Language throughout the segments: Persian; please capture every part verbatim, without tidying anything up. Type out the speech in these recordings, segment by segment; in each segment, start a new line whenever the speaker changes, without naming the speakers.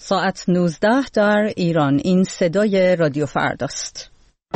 ساعت نوزده در ایران. این صدای رادیو فرداست.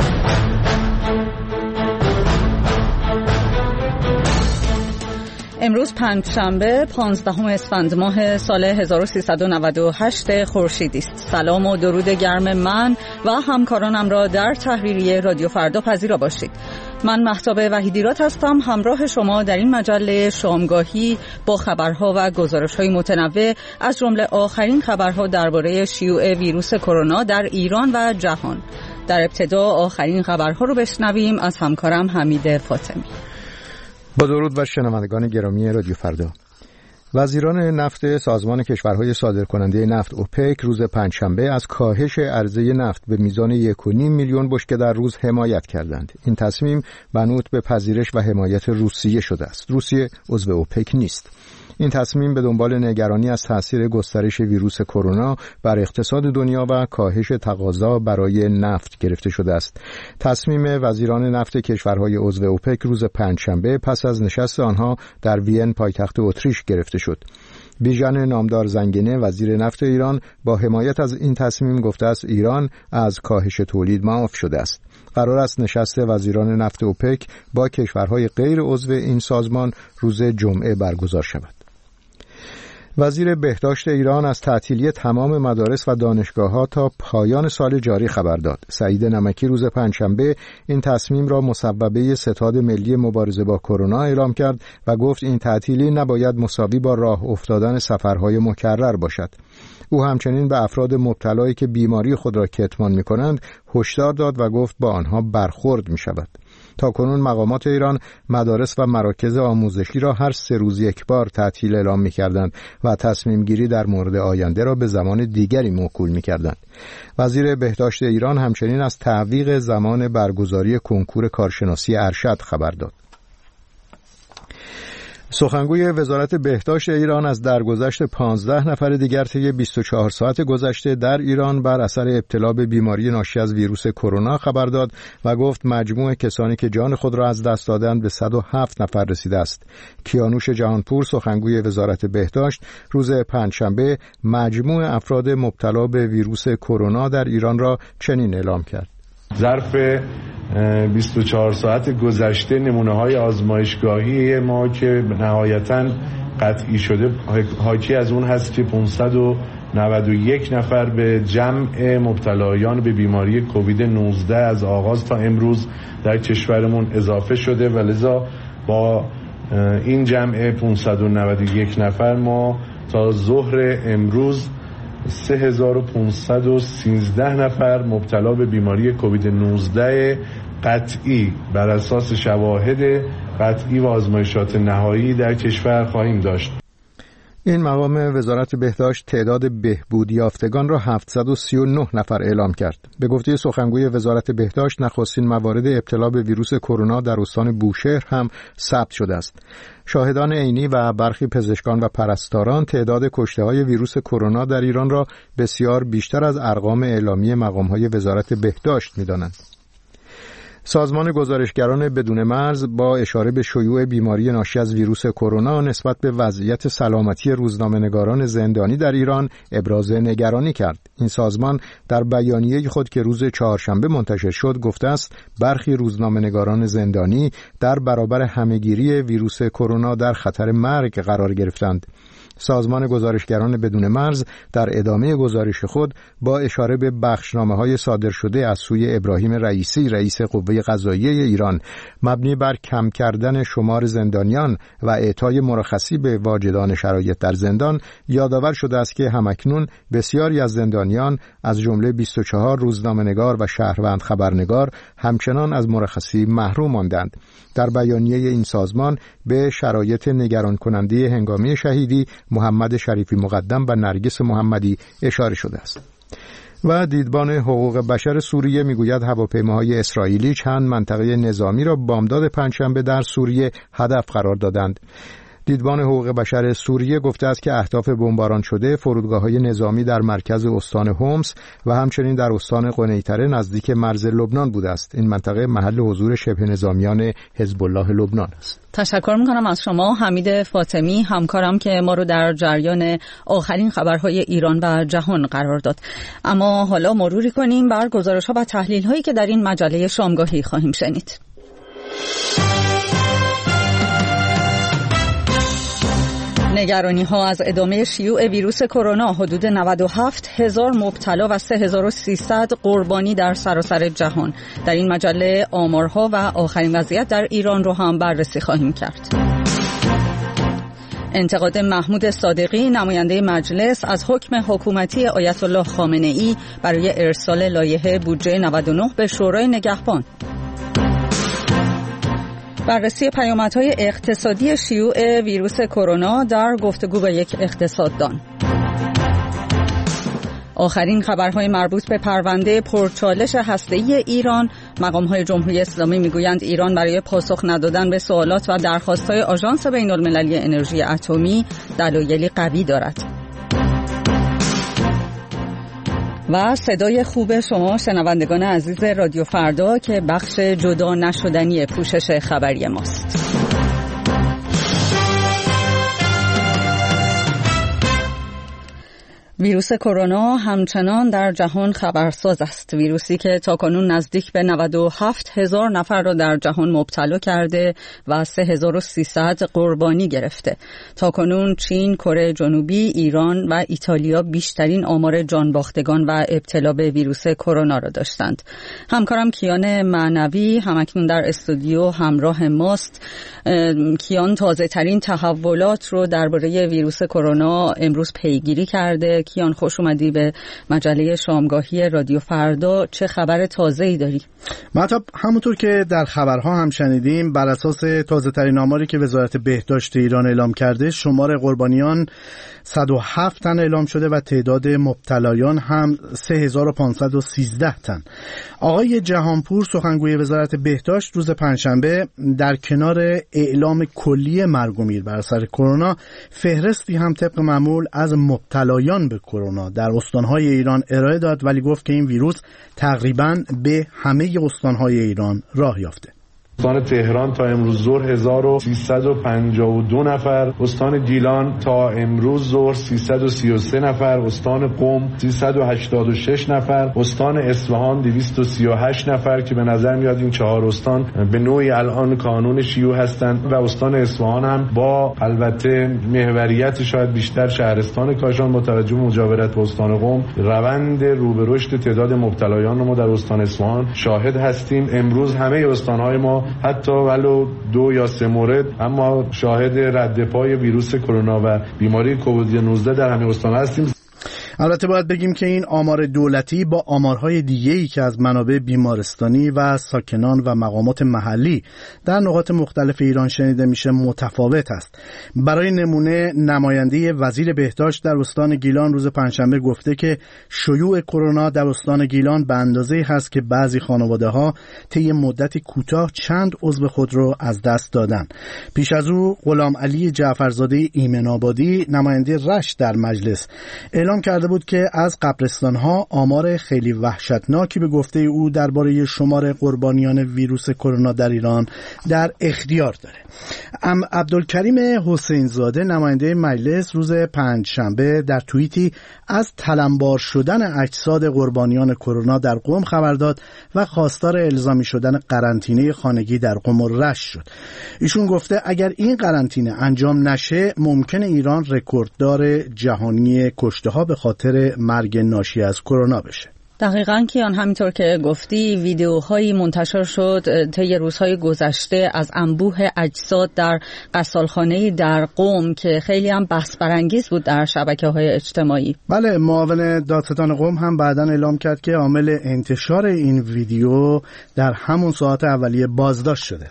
امروز پنجشنبه پانزدهم اسفند ماه سال هزار و سیصد و نود و هشت خورشیدی است. سلام و درود گرم من و همکارانم را در تحریریه رادیو فردا پذیرا باشید. من مهتاب وحیدیرات هستم، همراه شما در این مجله شامگاهی با خبرها و گزارش‌های متنوع از جمله آخرین خبرها درباره شیوع ویروس کرونا در ایران و جهان. در ابتدا آخرین خبرها رو بشنویم از همکارم حمید فاطمی.
با درود بر شنوندگان گرامی رادیو فردا. وزیران نفت سازمان کشورهای صادرکننده نفت اوپک روز پنجشنبه از کاهش عرضه نفت به میزان یک و نیم میلیون بشکه در روز حمایت کردند. این تصمیم منوط به پذیرش و حمایت روسیه شده است. روسیه عضو اوپک نیست. این تصمیم به دنبال نگرانی از تاثیر گسترش ویروس کرونا بر اقتصاد دنیا و کاهش تقاضا برای نفت گرفته شده است. تصمیم وزیران نفت کشورهای عضو اوپک روز پنجشنبه پس از نشست آنها در وین پایتخت اتریش گرفته شد. بیژن نامدار زنگنه وزیر نفت ایران با حمایت از این تصمیم گفته است ایران از کاهش تولید معاف شده است. قرار است نشست وزیران نفت اوپک با کشورهای غیر عضو این سازمان روز جمعه برگزار شود. وزیر بهداشت ایران از تعطیلی تمام مدارس و دانشگاه‌ها تا پایان سال جاری خبر داد. سعید نمکی روز پنجشنبه این تصمیم را مصوبه ستاد ملی مبارزه با کرونا اعلام کرد و گفت این تعطیلی نباید مساوی با راه افتادن سفرهای مکرر باشد. او همچنین به افراد مبتلایی که بیماری خود را کتمان می‌کنند هشدار داد و گفت با آنها برخورد می‌شود. تاکنون مقامات ایران مدارس و مراکز آموزشی را هر سه روز یک بار تعطیل اعلام می‌کردند و تصمیم گیری در مورد آینده را به زمان دیگری موکول می‌کردند. وزیر بهداشت ایران همچنین از تعویق زمان برگزاری کنکور کارشناسی ارشد خبر داد. سخنگوی وزارت بهداشت ایران از درگذشت پانزده نفر دیگر طی بیست و چهار ساعت گذشته در ایران بر اثر ابتلا به بیماری ناشی از ویروس کرونا خبر داد و گفت مجموع کسانی که جان خود را از دست دادند به صد و هفت نفر رسیده است. کیانوش جهانپور سخنگوی وزارت بهداشت روز پنجشنبه مجموع افراد مبتلا به ویروس کرونا در ایران را چنین اعلام کرد:
ظرف بیست و چهار ساعت گذشته نمونه‌های آزمایشگاهی ما که نهایتاً قطعی شده حاکی از اون هست که پانصد و نود و یک نفر به جمع مبتلایان به بیماری کووید نوزده از آغاز تا امروز در کشورمون اضافه شده و لذا با این جمع پانصد و نود و یک نفر ما تا ظهر امروز سه هزار و پانصد و سیزده نفر مبتلا به بیماری کووید نوزده قطعی بر اساس شواهد قطعی و آزمایشات نهایی در کشور خواهیم داشت.
این مقام وزارت بهداشت تعداد بهبود یافتگان را هفتصد و سی و نه نفر اعلام کرد. به گفته سخنگوی وزارت بهداشت نخستین موارد ابتلا به ویروس کرونا در استان بوشهر هم ثبت شده است. شاهدان عینی و برخی پزشکان و پرستاران تعداد کشته‌های ویروس کرونا در ایران را بسیار بیشتر از ارقام اعلامی مقام‌های وزارت بهداشت می‌دانند. سازمان گزارشگران بدون مرز با اشاره به شیوع بیماری ناشی از ویروس کرونا نسبت به وضعیت سلامتی روزنامه‌نگاران زندانی در ایران ابراز نگرانی کرد. این سازمان در بیانیه خود که روز چهارشنبه منتشر شد گفته است برخی روزنامه‌نگاران زندانی در برابر همه‌گیری ویروس کرونا در خطر مرگ قرار گرفتند. سازمان گزارشگران بدون مرز در ادامه گزارش خود با اشاره به بخشنامه‌های صادر شده از سوی ابراهیم رئیسی رئیس قوه قضاییه ایران مبنی بر کم کردن شمار زندانیان و اعطای مرخصی به واجدان شرایط در زندان یادآور شده است که همکنون بسیاری از زندانیان از جمله بیست و چهار روزنامه‌نگار و شهروند خبرنگار همچنان از مرخصی محروم ماندند. در بیانیه این سازمان به شرایط نگران کننده هنگامی شهیدی محمد شریفی مقدم و نرگس محمدی اشاره شده است. و دیدبان حقوق بشر سوریه میگوید هواپیماهای اسرائیلی چند منطقه نظامی را بامداد پنجشنبه در سوریه هدف قرار دادند. دیدبان حقوق بشر سوریه گفته است که اهداف بمباران شده فرودگاه‌های نظامی در مرکز استان هومس و همچنین در استان قنیطره نزدیک مرز لبنان بوده است. این منطقه محل حضور شبه نظامیان حزب الله لبنان است.
تشکر میکنم از شما حمید فاطمی، همکارم که ما رو در جریان آخرین خبرهای ایران و جهان قرار داد. اما حالا مروری کنیم بر گزارش‌ها و تحلیل‌هایی که در این مجله شامگاهی خواهیم شنید. نگرانی ها از ادامه شیوع ویروس کرونا، حدود نود و هفت هزار مبتلا و سه هزار و سیصد قربانی در سراسر جهان. در این مجله آمارها و آخرین وضعیت در ایران رو هم بررسی خواهیم کرد. انتقاد محمود صادقی نماینده مجلس از حکم حکومتی آیت الله خامنه ای برای ارسال لایحه بودجه نود و نه به شورای نگهبان. بررسی پیامدهای اقتصادی شیوع ویروس کرونا در گفتگو با یک اقتصاددان. آخرین خبرهای مربوط به پرونده پرچالش هسته‌ای ایران. مقام‌های جمهوری اسلامی میگویند ایران برای پاسخ ندادن به سوالات و درخواست‌های آژانس بین‌المللی انرژی اتمی دلایلی قوی دارد. و صدای خوب شما شنوندگان عزیز رادیو فردا که بخش جدا نشدنی پوشش خبری ماست. ویروس کرونا همچنان در جهان خبرساز است. ویروسی که تاکنون نزدیک به نود و هفت هزار نفر را در جهان مبتلا کرده و سه هزار و سیصد قربانی گرفته. تاکنون چین، کره جنوبی، ایران و ایتالیا بیشترین آمار جانباختگان و ابتلا به ویروس کرونا را داشتند. همکارم کیان معنوی همکنون در استودیو همراه ماست. کیان تازه ترین تحولات رو درباره ویروس کرونا امروز پیگیری کرده. کیان خوش اومدی به مجله شامگاهی رادیو فردا. چه خبر تازه‌ای داری؟
مطلب همونطور که در خبرها هم شنیدیم، بر اساس تازه ترین آماری که وزارت بهداشت ایران اعلام کرده، شمار قربانیان صد و هفت تن اعلام شده و تعداد مبتلایان هم سه هزار و پانصد و سیزده تن. آقای جهانپور سخنگوی وزارت بهداشت روز پنجشنبه در کنار اعلام کلی مرگ و میر بر اثر کرونا، فهرستی هم طبق معمول از مبتلایان به کرونا در استانهای ایران ارائه داد، ولی گفت که این ویروس تقریباً به همه استانهای ایران راه یافته.
استان تهران تا امروز ظهر هزار و سیصد و پنجاه و دو نفر، استان گیلان تا امروز ظهر سیصد و سی و سه نفر، استان قم سیصد و هشتاد و شش نفر، استان اصفهان دویست و سی و هشت نفر که به نظر میاد این چهار استان به نوعی الان کانون شیوع هستند و استان اصفهان هم با البته محوریت شاید بیشتر شهرستان کاشان با توجه مجاورت با استان قم، روند رو به رشد تعداد مبتلایان رو ما در استان اصفهان شاهد هستیم. امروز همه استان‌های ما حتی ولو دو یا سه مورد اما شاهد رد پای ویروس کرونا و بیماری کووید نوزده در همه استان هستیم.
البته باید بگیم که این آمار دولتی با آمارهای دیگه‌ای که از منابع بیمارستانی و ساکنان و مقامات محلی در نقاط مختلف ایران شنیده میشه متفاوت است. برای نمونه نماینده وزیر بهداشت در استان گیلان روز پنجشنبه گفته که شیوع کرونا در استان گیلان به اندازه‌ای هست که بعضی خانواده‌ها طی مدتی کوتاه چند عضو خود را از دست دادن. پیش از او غلام علی جعفرزاده ایمن آبادی نماینده رشت در مجلس اعلام کرده بود که از قبرستان‌ها آمار خیلی وحشتناکی به گفته او درباره شمار قربانیان ویروس کرونا در ایران در اختیار داره. ام عبدالکریم حسین زاده نماینده مجلس روز پنجشنبه در توییتی از تلمبار شدن اجساد قربانیان کرونا در قم خبر داد و خواستار الزامی شدن قرنطینه خانگی در قم و رشت شد. ایشون گفته اگر این قرنطینه انجام نشه ممکنه ایران رکورددار جهانی کشته‌ها به خاطر مرگ ناشی از کرونا بشه.
دقیقاً کیان، همینطور که گفتی ویدیوهایی منتشر شد طی روزهای گذشته از انبوه اجساد در غسالخانه‌ای در قم که خیلی هم بحث برانگیز بود در شبکه‌های اجتماعی.
بله، معاون دادستان قم هم بعداً اعلام کرد که عامل انتشار این ویدیو در همون ساعت اولیه بازداشت شده.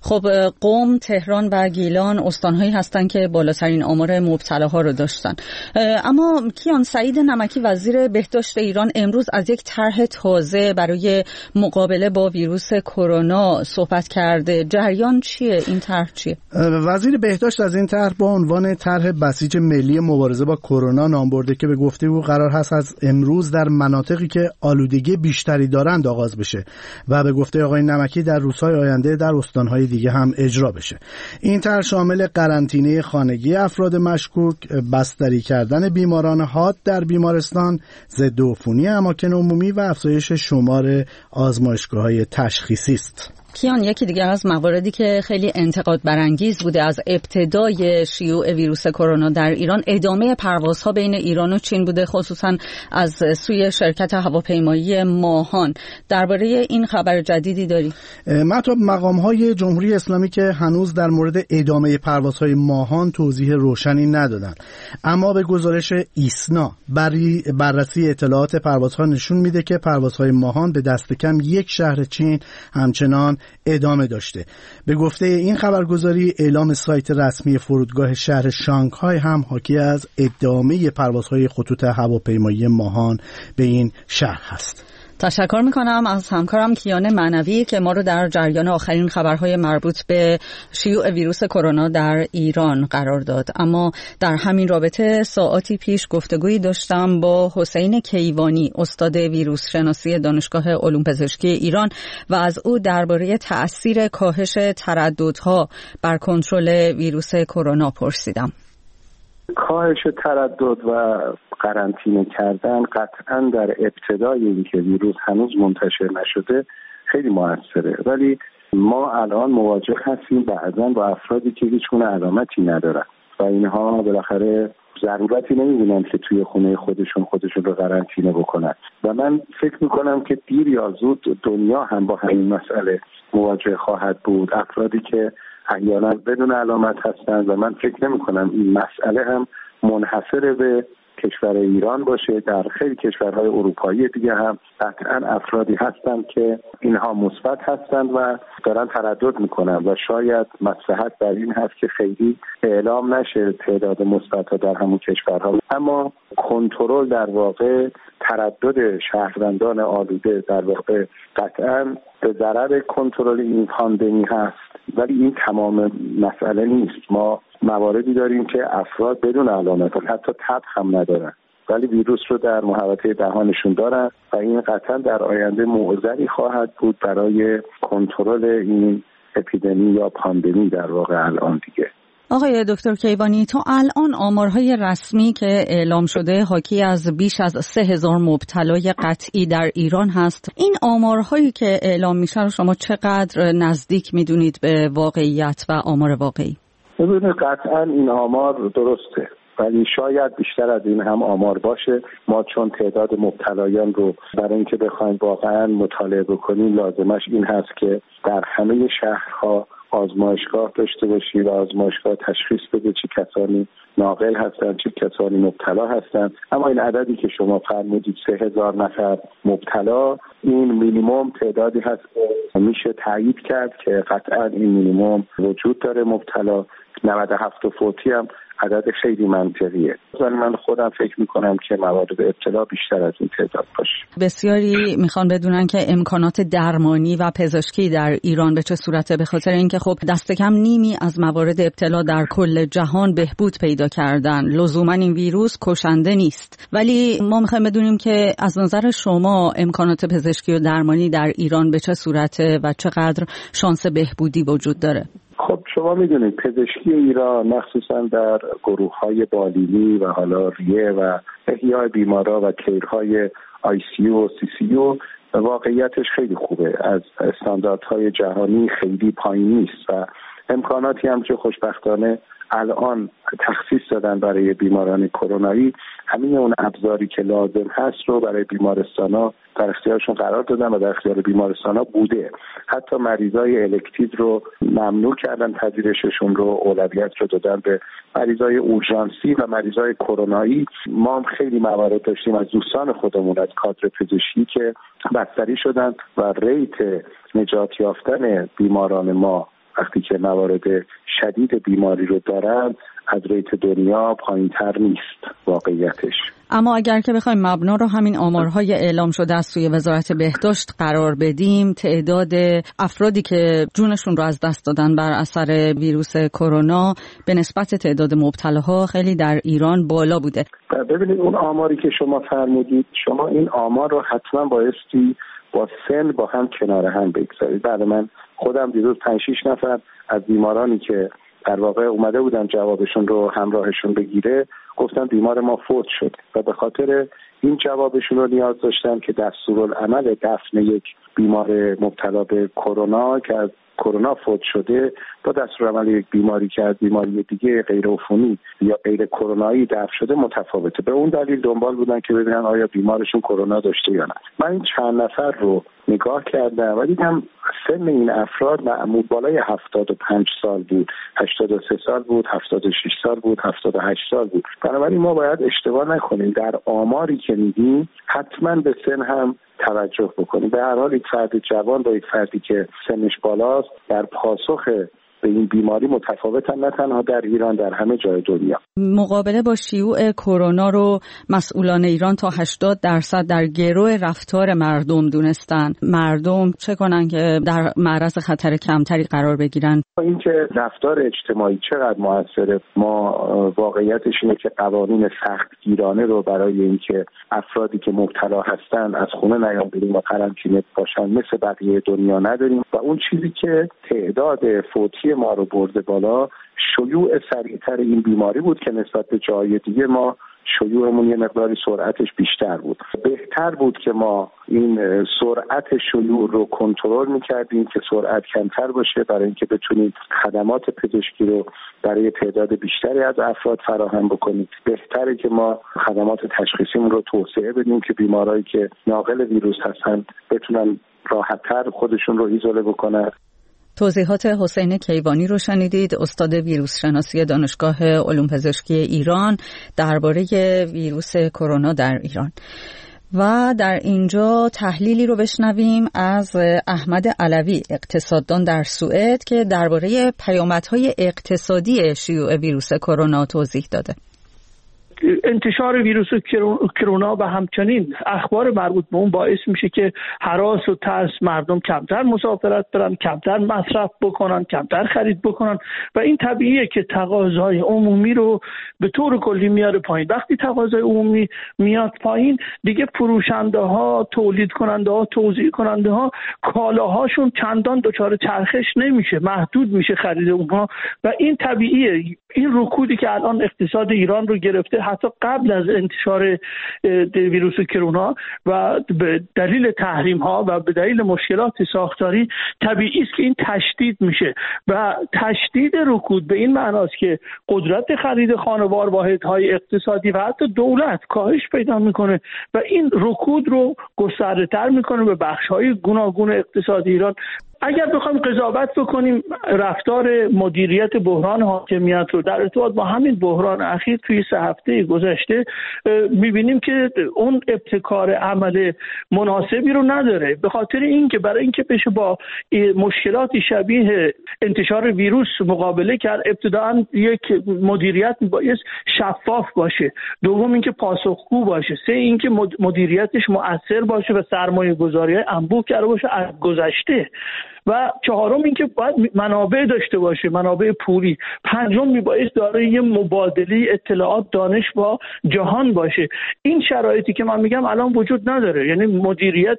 خب قم، تهران و گیلان استانهایی هستند که بالاترین آمار مبتلاها رو داشتن. اما کیان سعید نمکی وزیر بهداشت ایران امروز از یک طرح تازه برای مقابله با ویروس کرونا صحبت کرده. جریان چیه؟ این طرح چیه؟
وزیر بهداشت از این طرح با عنوان طرح بسیج ملی مبارزه با کرونا نام برده که به گفته او قرار هست از امروز در مناطقی که آلودگی بیشتری دارند آغاز بشه و به گفته آقای نمکی در روزهای آینده در استانهای دیگه هم اجرا بشه. این طرح شامل قرنطینه خانگی افراد مشکوک، بستری کردن بیماران حاد در بیمارستان، ضدعفونی اماکن عمومی و افزایش شمار آزمایشگاه‌های تشخیصی است.
کیان، یکی دیگر از مواردی که خیلی انتقاد برانگیز بوده از ابتدای شیوع ویروس کرونا در ایران ادامه پروازها بین ایران و چین بوده، خصوصا از سوی شرکت هواپیمایی ماهان. درباره این خبر جدیدی داری؟
مطلب مقام‌های جمهوری اسلامی که هنوز در مورد ادامه پروازهای ماهان توضیح روشنی ندادند، اما به گزارش ایسنا بررسی اطلاعات پروازها نشون میده که پروازهای ماهان به دست کم یک شهر چین همچنان ادامه داشته. به گفته این خبرگزاری اعلام سایت رسمی فرودگاه شهر شانگهای هم حاکی از ادامه پروازهای خطوط هواپیمایی ماهان به این شهر هست.
تشکر میکنم از همکارم کیان معنوی که ما رو در جریان آخرین خبرهای مربوط به شیوع ویروس کرونا در ایران قرار داد. اما در همین رابطه ساعاتی پیش گفتگویی داشتم با حسین کیوانی، استاد ویروس شناسی دانشگاه علوم پزشکی ایران و از او درباره تأثیر کاهش ترددها بر کنترل ویروس کرونا پرسیدم.
کاهش تردد و قرنطینه کردن قطعا در ابتدای اینکه ویروس هنوز منتشر نشده خیلی موثره، ولی ما الان مواجه هستیم بعضا با افرادی که هیچ گونه علامتی ندارن و اینها بالاخره ضرورتی نمی‌بینن که توی خونه خودشون خودشون رو قرنطینه بکنن و من فکر می‌کنم که دیر یا زود دنیا هم با همین مسئله مواجه خواهد بود. افرادی که احیانا بدون علامت هستند و من فکر نمی‌کنم این مسئله هم منحصر به کشور ایران باشه. در خیلی کشورهای اروپایی دیگه هم قطعا افرادی هستند که اینها مثبت هستند و دارن تردد میکنن و شاید مصلحت در این هست که خیلی اعلام نشه تعداد مثبت‌ها در همون کشورها، اما کنترل در واقع تردد شهروندان آلوده در واقع قطعا به ضرر کنترل این پاندمی هست، ولی این تمام مسئله نیست. ما مواردی داریم که افراد بدون علامت حتی تب هم ندارن ولی ویروس رو در محوطه دهانشون دارن و این قطعا در آینده معضلی خواهد بود برای کنترل این اپیدمی یا پاندمی در واقع الان دیگه.
آقای دکتر کیوانی، تا الان آمارهای رسمی که اعلام شده حاکی از بیش از سه هزار مبتلای قطعی در ایران هست. این آمارهایی که اعلام میشه رو شما چقدر نزدیک میدونید به واقعیت و آمار واقعی؟
ببینید قطعا این آمار درسته ولی شاید بیشتر از این هم آمار باشه. ما چون تعداد مبتلایان رو برای اینکه بخوایم واقعا مطالعه بکنیم لازمش این هست که در همه شهرها آزمایشگاه داشته باشی و آزمایشگاه تشخیص بده چه کسانی ناقل هستن چه کسانی مبتلا هستن. اما این عددی که شما فرمودید سه هزار نفر مبتلا، این مینیمم تعدادی هست که میشه تایید کرد که قطعا این مینیمم وجود داره مبتلا. نود و هفت فوتی هم عدد خیلی منطقیه، ولی من خودم فکر میکنم که موارد ابتلا بیشتر از این تعداد باشه.
بسیاری میخوان بدونن که امکانات درمانی و پزشکی در ایران به چه صورته، به خاطر اینکه خب دست کم نیمی از موارد ابتلا در کل جهان بهبود پیدا کردن. لزوما این ویروس کشنده نیست، ولی ما میخوایم بدونیم که از نظر شما امکانات پزشکی و درمانی در ایران به چه صورته و چقدر شانس بهبودی وجود داره؟
خب شما میدونید پزشکی ایران مخصوصا در گروه‌های بالینی و حالا ریه و احیای بیمارا و کیرهای آی سی یو و سی سی یو واقعیتش خیلی خوبه، از استانداردهای جهانی خیلی پایین نیست و امکاناتی هم که خوشبختانه الان تخصیص دادن برای بیماران کرونایی، همین اون ابزاری که لازم هست رو برای بیمارستانا در اختیارشون قرار دادن و در اختیار بیمارستانا بوده. حتی مریضای الکتیو رو ممنوع کردن، پذیرششون رو اولویت رو دادن به مریضای اورژانسی و مریضای کرونایی. ما هم خیلی موارد داشتیم از دوستان خودمون از کادر پزشکی که بستری شدن و ریت نجات یافتن بیماران ما وقتی که موارد شدید بیماری رو دارن از ریت دنیا پایین‌تر نیست واقعیتش.
اما اگر که بخوایم مبنا رو همین آمارهای اعلام شده از سوی وزارت بهداشت قرار بدیم، تعداد افرادی که جونشون رو از دست دادن بر اثر ویروس کرونا به نسبت تعداد مبتلاها خیلی در ایران بالا بوده.
ببینید اون آماری که شما فرمودید، شما این آمار رو حتما بایستی با سن با هم کنار هم بگذارید. بعد من خودم دیروز پنج شش نفر از بیمارانی که در واقع اومده بودن جوابشون رو همراهشون بگیره گفتن بیمار ما فوت شد و به خاطر این جوابشون رو نیاز داشتن که دستورالعمل دفن یک بیمار مبتلا به کرونا که از کرونا فوت شده با دستورالعمل یک بیماری که از بیماری دیگه غیر عفونی یا غیر کرونایی دفن شده متفاوته. به اون دلیل دنبال بودن که ببینن آیا بیمارشون کرونا داشته یا نه. من این چند نفر رو نگاه کردم و دیدم سن این افراد معمول بالای هفتاد و پنج سال بود، هشتاد و سه سال بود، هفتاد و شش سال بود، هفتاد و هشت سال بود. بنابراین ما باید اشتباه نکنیم در آماری که میدیم، حتما به سن هم توجه بکنیم. به هر حال یک فرد جوان با یک فردی که سنش بالاست در پاسخ به این بیماری متفاوتن، نه تنها در ایران، در همه جای دنیا.
مقابله با شیوع کرونا رو مسئولان ایران تا هشتاد درصد در گرو رفتار مردم دونستن. مردم چه کنن که در معرض خطر کمتری قرار بگیرن؟
اینکه رفتار اجتماعی چقدر موثره، ما واقعیتش اینه که قوانین سختگیرانه رو برای اینکه افرادی که مبتلا هستن از خونه نیان بیرون و قرنطینه باشن مثل بقیه دنیا نداریم و اون چیزی که تعداد فوتی ما رو برده بالا شیوع سریعتر این بیماری بود که نسبت به جای دیگه ما شیوعمون یه مقداری سرعتش بیشتر بود. بهتر بود که ما این سرعت شیوع رو کنترل می‌کردیم که سرعت کمتر باشه برای اینکه بتونیم خدمات پزشکی رو برای تعداد بیشتری از افراد فراهم بکنیم. بهتره که ما خدمات تشخیصیمون رو توسعه بدیم که بیمارایی که ناقل ویروس هستن بتونن راحت‌تر خودشون رو ایزوله بکنن.
توضیحات حسین کیوانی رو شنیدید، استاد ویروس شناسی دانشگاه علوم پزشکی ایران درباره ویروس کرونا در ایران. و در اینجا تحلیلی رو بشنویم از احمد علوی، اقتصاددان در سوئد، که درباره پیامدهای اقتصادی شیوع ویروس کرونا توضیح داده.
انتشار ویروس کرونا و همچنین اخبار مربوط به اون باعث میشه که هراس و ترس مردم کمتر مسافرت برن، کمتر مصرف بکنن، کمتر خرید بکنن و این طبیعیه که تقاضای عمومی رو به طور کلی میاره پایین. وقتی تقاضای عمومی میاد پایین دیگه فروشنده ها، تولید کننده ها، توزیع کننده ها کالاهاشون چندان دچار چرخش نمیشه، محدود میشه خرید اونها و این طبیعیه. این رکودی که الان اقتصاد ایران رو گرفته حتی قبل از انتشار ویروس کرونا و به دلیل تحریم ها و به دلیل مشکلات ساختاری طبیعی است که این تشدید میشه و تشدید رکود به این معناست که قدرت خرید خانوار واحدهای اقتصادی و حتی دولت کاهش پیدا میکنه و این رکود رو گسترده تر میکنه به بخش های گوناگون اقتصادی ایران. اگر بخوایم قضاوت بکنیم رفتار مدیریت بحران حاکمیت رو در ارتباط با همین بحران اخیر توی سه هفته گذشته می‌بینیم که اون ابتکار عمل مناسبی رو نداره، به خاطر اینکه برای اینکه بشه با مشکلاتی شبیه انتشار ویروس مقابله کرد ابتداً یک مدیریت باید شفاف باشه، دوم اینکه پاسخگو باشه، سه اینکه مدیریتش مؤثر باشه و سرمایه‌گذاری‌های انبوه کرده باشه از گذشته و چهارم اینکه باید منابع داشته باشه، منابع پولی، پنجم میبایست دارای یه مبادله اطلاعات دانش با جهان باشه. این شرایطی که من میگم الان وجود نداره، یعنی مدیریت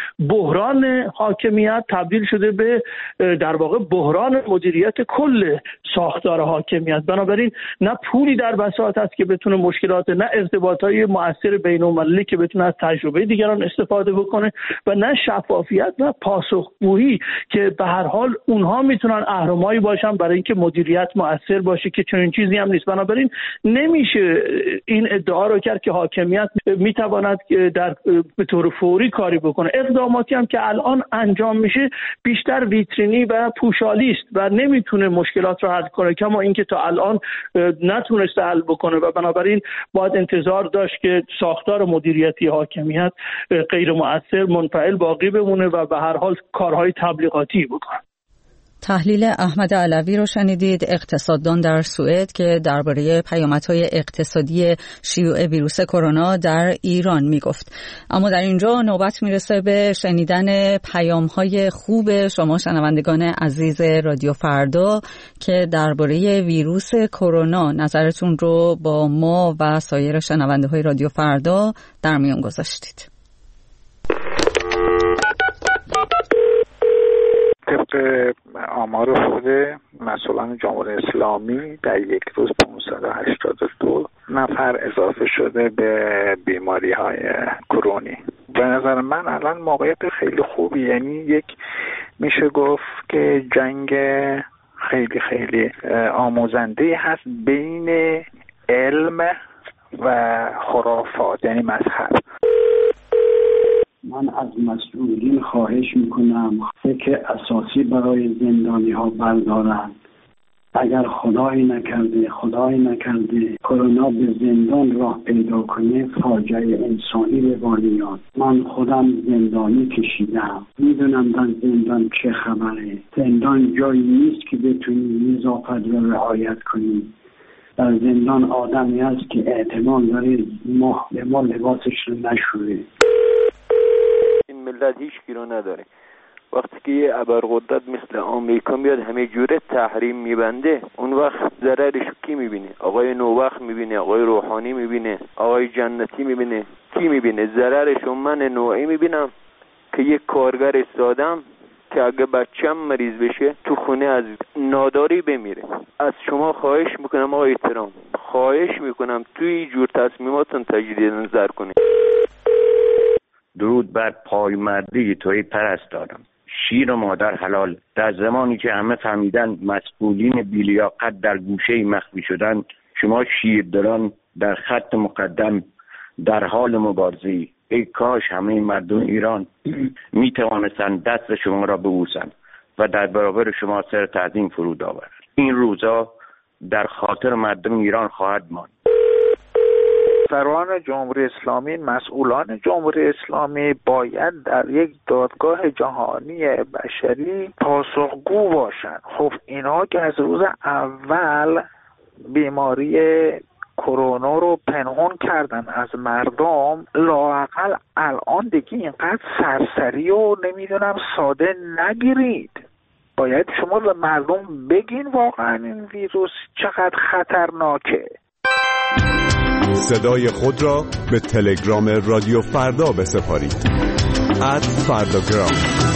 بحران حاکمیت تبدیل شده به در واقع بحران مدیریت کل ساختار حاکمیت. بنابراین نه پولی در بساط است که بتونه مشکلات، نه ارتباطات مؤثر بین‌المللی که بتونه از تجربه دیگران استفاده بکنه و نه شفافیت و پاسخگویی که به هر حال اونها میتونن اهرمایی باشن برای اینکه مدیریت مؤثر باشه که چنین چیزی هم نیست. بنابراین نمیشه این ادعا رو کرد که حاکمیت میتواند در به طور فوری کاری بکنه. اقداماتی هم که الان انجام میشه بیشتر ویترینی و پوشالی است و نمیتونه مشکلات رو حل کنه، کما اینکه تا الان نتونسته حل بکنه و بنابراین باید انتظار داشت که ساختار مدیریتی حاکمیت غیر مؤثر منفعل باقی بمونه و به هر حال کارهای تبلیغاتی بکنه.
تحلیل احمد علوی رو شنیدید، اقتصاددان در سوئد، که درباره پیامدهای اقتصادی شیوع ویروس کرونا در ایران میگفت. اما در اینجا نوبت میرسه به شنیدن پیامهای خوب شما شنوندگان عزیز رادیو فردا که درباره ویروس کرونا نظرتون رو با ما و سایر شنونده های رادیو فردا در میان گذاشتید.
طبق آمار خود مسئولان جمهوری اسلامی در یک روز پانصد و هشتاد و دو نفر اضافه شده به بیماری های کرونی. به نظر من الان موقعیت خیلی خوبی، یعنی یک میشه گفت که جنگ خیلی خیلی آموزنده هست بین علم و خرافات، یعنی مذهب.
من از مسئولین خواهش میکنم فکر اساسی برای زندانی ها بردارند. اگر خدایی نکرده خدایی نکرده کرونا به زندان راه پیدا کنه، فاجعه انسانی به بار میاد. من خودم زندانی کشیدم، میدونم در زندان چه خبره. زندان جایی نیست که بتونی نظافت رو رعایت کنی. در زندان آدمی هست که احتمال داره ماه به ماه لباسش رو نشوره.
این ملت هیچ گیرو نداره. وقتی که یه ابرقدرت مثل آمریکا میاد همه جوره تحریم میبنده، اون وقت ضررش کی میبینه؟ آقای نوبخت میبینه، آقای روحانی میبینه، آقای جنتی میبینه. کی میبینه؟ ضررش من نوعی میبینم که یک کارگر استادم که اگه بچم مریض بشه تو خونه از ناداری بمیره. از شما خواهش میکنم آقای ترامپ، خواهش میکنم توی این جور تصمیماتون تجدید نظر کنید.
درود بر پایمردی توی پرستارم. شیر و مادر حلال. در زمانی که همه فهمیدن مسئولین بی‌لیاقت در گوشه مخفی شدن، شما شیردلان در خط مقدم در حال مبارزه. ای کاش همه مردم ایران می توانستند دست شما را ببوسند و در برابر شما سر تعظیم فرود آورند. این روزا در خاطر مردم ایران خواهد ماند.
سران جمهوری اسلامی، مسئولان جمهوری اسلامی باید در یک دادگاه جهانی بشری پاسخگو باشند. خب اینا که از روز اول بیماری کرونا رو پنهان کردن از مردم، لااقل الان دیگه اینقدر سرسری و نمیدونم ساده نگیرید. باید شما به مردم بگین واقعا این ویروس چقدر خطرناکه.
صدای خود را به تلگرام رادیو فردا بسپارید. ات فرداگرام.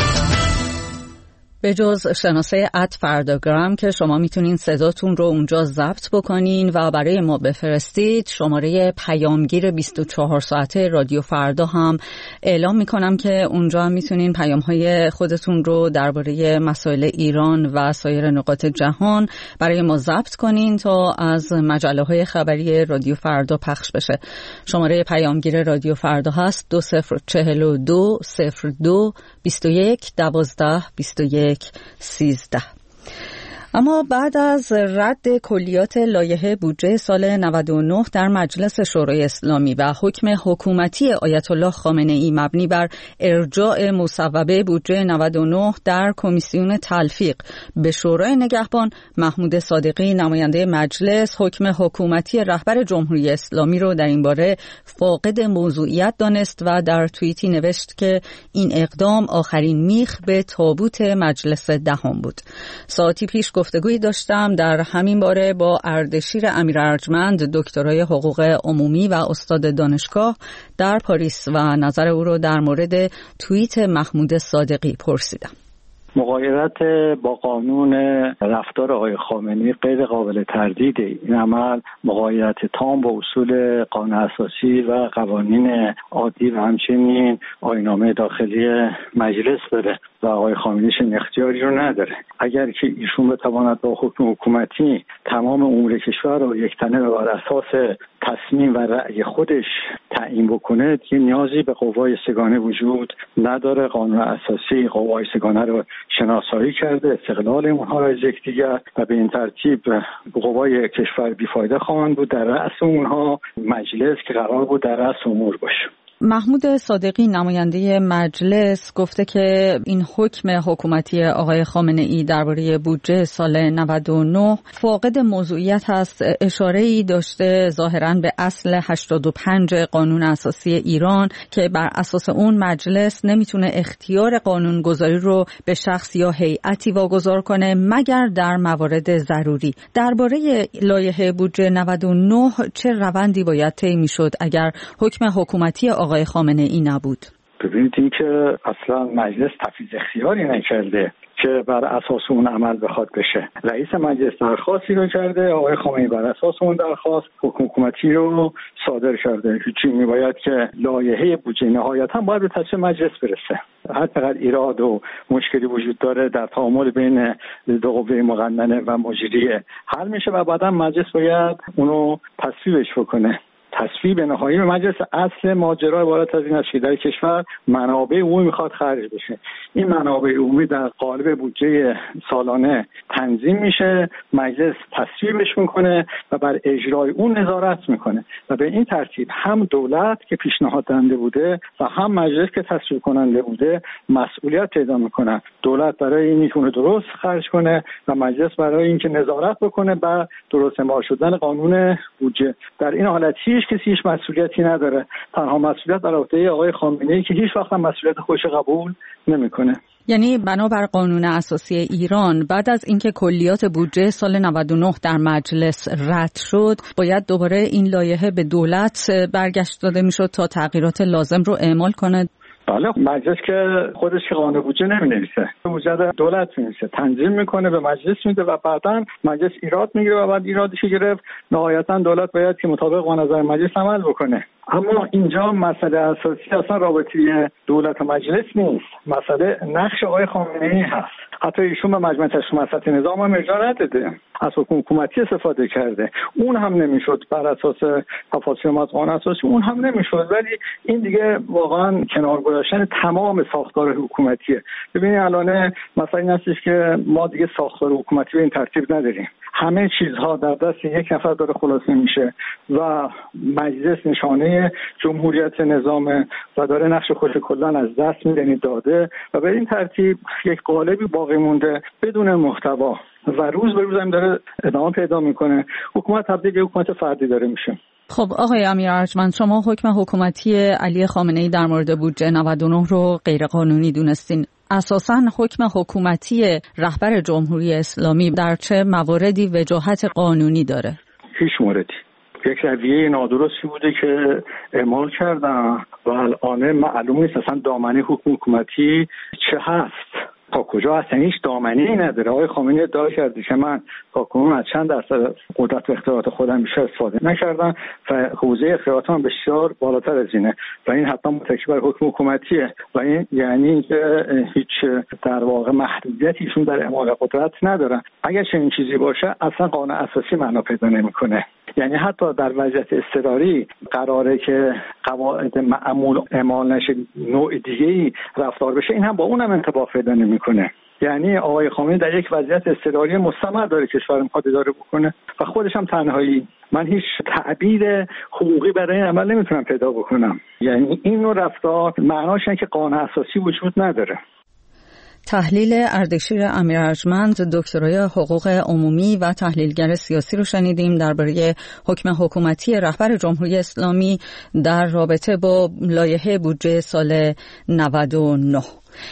به جز شناسه ات فرداگرام که شما میتونین صداتون رو اونجا ضبط بکنین و برای ما بفرستید، شماره پیامگیر بیست و چهار ساعته رادیو فردا هم اعلام میکنم که اونجا هم میتونین پیامهای خودتون رو درباره مسائل ایران و سایر نقاط جهان برای ما ضبط کنین تا از مجله های خبری رادیو فردا پخش بشه. شماره پیامگیر رادیو فردا هست دو صفر چهل و دو صفر دو بیست و یک دوازده بیست و یک سیزده. اما بعد از رد کلیات لایحه بودجه سال نود و نه در مجلس شورای اسلامی و حکم حکومتی آیت الله خامنه ای مبنی بر ارجاع مصوبه بودجه نود و نه در کمیسیون تلفیق به شورای نگهبان، محمود صادقی نماینده مجلس حکم حکومتی رهبر جمهوری اسلامی رو در این باره فاقد موضوعیت دانست و در توییتی نوشت که این اقدام آخرین میخ به تابوت مجلس دهم بود. ساعتی پیش گفتگویی داشتم در همین باره با اردشیر امیر ارجمند، دکترای حقوق عمومی و استاد دانشگاه در پاریس، و نظر او رو در مورد توییت محمود صادقی پرسیدم.
مغایرت با قانون رفتار آقای خامنه‌ای غیر قابل تردیده. این عمل مغایرت تام با اصول قانون اساسی و قوانین عادی و همچنین آیین‌نامه داخلی مجلس داره و آقای خامنه‌ای چنین اختیاری رو نداره. اگر که ایشون بتواند با حکم حکومتی تمام امور کشور رو یکتنه و بر اساس تصمیم و رأی خودش تعیین بکنه، دیگه نیازی به قوای سگانه وجود نداره. قانون اساسی قوای سگانه رو شناسایی کرده، استقلال اونها را از یکدیگر، و به این ترتیب قوای کشور بیفایده خواهند بود. در رأس اونها مجلس که قرار بود در رأس امور باشه.
محمود صادقی نماینده مجلس گفته که این حکم حکومتی آقای خامنه ای درباره بودجه سال نود و نه فاقد موضوعیت هست. اشاره‌ای داشته ظاهراً به اصل هشتاد و پنج قانون اساسی ایران که بر اساس اون مجلس نمیتونه اختیار قانونگذاری رو به شخص یا هیئتی واگذار کنه مگر در موارد ضروری. درباره لایحه بودجه نود و نه چه روندی باید طی میشد اگر حکم حکومتی آقای خامنه ای نبود؟
ببینید این که اصلا مجلس تفویض اختیاری نکرده که بر اساس اون عمل بخواد بشه. رئیس مجلس درخواستی رو کرده، آقای خامنه‌ای بر اساس اون درخواست حکم حکومتی رو صادر کرده. هیچی میباید که لایحه بودجه نهایتا باید به تصویب مجلس برسه. هر چقدر ایراد و مشکلی وجود داره در تعامل بین دو قوه مقننه و مجریه حل میشه و بعدا مجلس باید اونو تصویبش بکنه. تصویب نهایی به مجلس اصل ماجرا عبارت از این است که در کشور منابع عمومی میخواد خرج بشه. این منابع عمومی در قالب بودجه سالانه تنظیم میشه، مجلس تصویبش میکنه و بر اجرای اون نظارت میکنه و به این ترتیب هم دولت که پیشنهاد دهنده بوده و هم مجلس که تصویب کننده بوده مسئولیت پیدا میکنن. دولت برای این میتونه درست خرج کنه و مجلس برای اینکه نظارت بکنه بر درست اعمال شدن قانون بودجه. در این حالت هیچ کسی هیچ مسئولیتی نداره. تنها مسئولیت بر عهده آقای خامنه‌ای که هیچ وقت هم مسئولیت خودش قبول نمیکنه.
یعنی بنابر قانون اساسی ایران بعد از اینکه کلیات بودجه سال نود و نه در مجلس رد شد باید دوباره این لایحه به دولت برگشت داده میشد تا تغییرات لازم رو اعمال کنه.
بله، مجلس که خودش قانون بودجه نمی‌نویسه، بودجه دولت می‌نویسه، تنظیم میکنه به مجلس میده و بعداً مجلس ایراد میگیره و بعد ایرادش گرفت نهایتاً دولت باید که مطابق با نظر مجلس عمل بکنه. اما اینجا مسئله اساسی اصلا رابطه دولت و مجلس نیست، مسئله نقش آقای خامنه‌ای هست. حتی ایشون به مجمع تشکیل مصلحت نظام هم ارجاع نداده، از حکم حکومتی استفاده کرده، اون هم نمیشد بر اساس تفاصیل قانون اساسی اون هم نمیشد. ولی این دیگه واقعا کنار گذاشتن تمام ساختار حکومتیه. ببینید الان مثلا این هستش که ما دیگه ساختار حکومتی به این ترتیب نداریم، همه چیزها در دست یک نفر داره خلاصه میشه و مجلس نشانه جمهوریت نظام و داره نقش خودش کلا از دست میدنی داده و به این ترتیب یک قالبی باقی مونده بدون محتوا و روز به روز هم داره ادامه پیدا میکنه. حکومت تبدیل به حکومت فردی داره میشه.
خب آقای امیر ارجمند، شما حکم حکومتی علی خامنه‌ای در مورد بودجه نود و نه رو غیر قانونی دونستین. اساساً حکم حکومتی رهبر جمهوری اسلامی در چه مواردی وجاهت قانونی داره؟
هیچ موردی. یک رویه نادرستی بوده که اعمال کردن و الان معلوم نیست اصلا دامنه حکم حکومتی چه هست، تا کجا اصلا هیچ دامنه‌ای نداره. آقای خامنه‌ای ادعا کرده که من تا کنون از چند درصد قدرت و اختیارات خودم بیشتر استفاده نکردم و حوزه اختیاراتم بسیار بالاتر از اینه و این حتما متکی بر حکم حکومتیه و این یعنی که هیچ در واقع محدودیتی ایشون در اعمال قدرت ندارن. اگر چنین چیزی باشه اصلا قانون اساسی معنا پیدا نمیکنه. یعنی حتی در وضعیت اضطراری قراره که قواعد معمول اعمال نشه، نوع دیگه‌ای رفتار بشه، این هم با اونم انطباق پیدا نمیکنه. یعنی آقای خامنه‌ای در یک وضعیت اضطراری مستمر داره کشور میخواد اداره بکنه و خودش هم تنهایی. من هیچ تعبیر حقوقی برای این عمل نمیتونم پیدا بکنم. یعنی این نوع رفتار معناش اینه که قانون اساسی وجود نداره.
تحلیل اردشیر امیر ارجمند، دکترای حقوق عمومی و تحلیلگر سیاسی رو شنیدیم درباره حکم حکومتی رهبر جمهوری اسلامی در رابطه با لایحه بودجه سال نود و نه.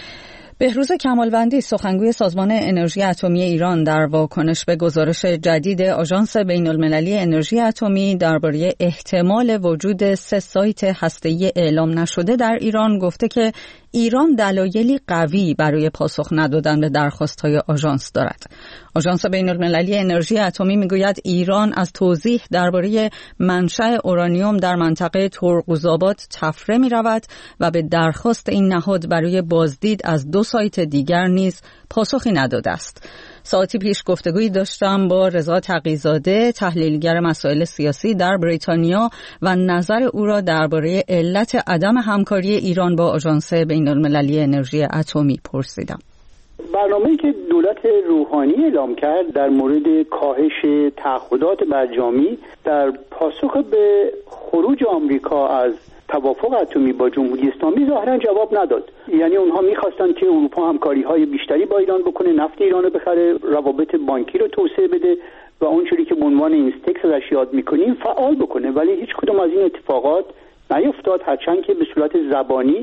بهروز کمالوندی، سخنگوی سازمان انرژی اتمی ایران، در واکنش به گزارش جدید آژانس بین‌المللی انرژی اتمی درباره احتمال وجود سه سایت هسته‌ای اعلام نشده در ایران گفته که ایران دلایلی قوی برای پاسخ ندادن به درخواست‌های آژانس دارد. آژانس بین‌المللی انرژی اتمی میگوید ایران از توضیح درباره منشأ اورانیوم در منطقه ترقوزآباد تفره می‌رود و به درخواست این نهاد برای بازدید از دو سایت دیگر نیز پاسخی نداده است. ساعتی پیش گفتگویی داشتم با رضا تقی‌زاده، تحلیلگر مسائل سیاسی در بریتانیا و نظر او را درباره علت عدم همکاری ایران با آژانس بین‌المللی انرژی اتمی پرسیدم.
برنامه‌ای که دولت روحانی اعلام کرد در مورد کاهش تعهدات برجامی در پاسخ به خروج آمریکا از توافق اتمی با جمهوری اسلامی ظاهرا جواب نداد. یعنی اونها می‌خواستند که اروپا همکاری‌های بیشتری با ایران بکنه، نفت ایران رو بخره، روابط بانکی رو توسعه بده و اونجوری که به عنوان اینستکس ازش یاد می‌کنیم فعال بکنه، ولی هیچ کدوم از این اتفاقات نیفتاد، هرچند که به صورت زبانی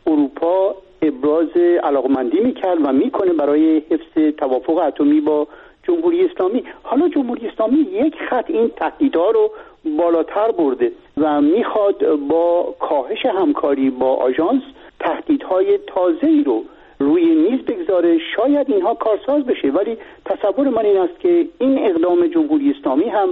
اروپا ابراز علاقمندی میکرد و میکنه برای حفظ توافق اتمی با جمهوری اسلامی. حالا جمهوری اسلامی یک خط این تهدیدها رو بالاتر برده و میخواد با کاهش همکاری با آژانس تهدیدهای تازه‌ای رو روی میز بگذاره. شاید اینها کارساز بشه، ولی تصور من این است که این اقدام جمهوری اسلامی هم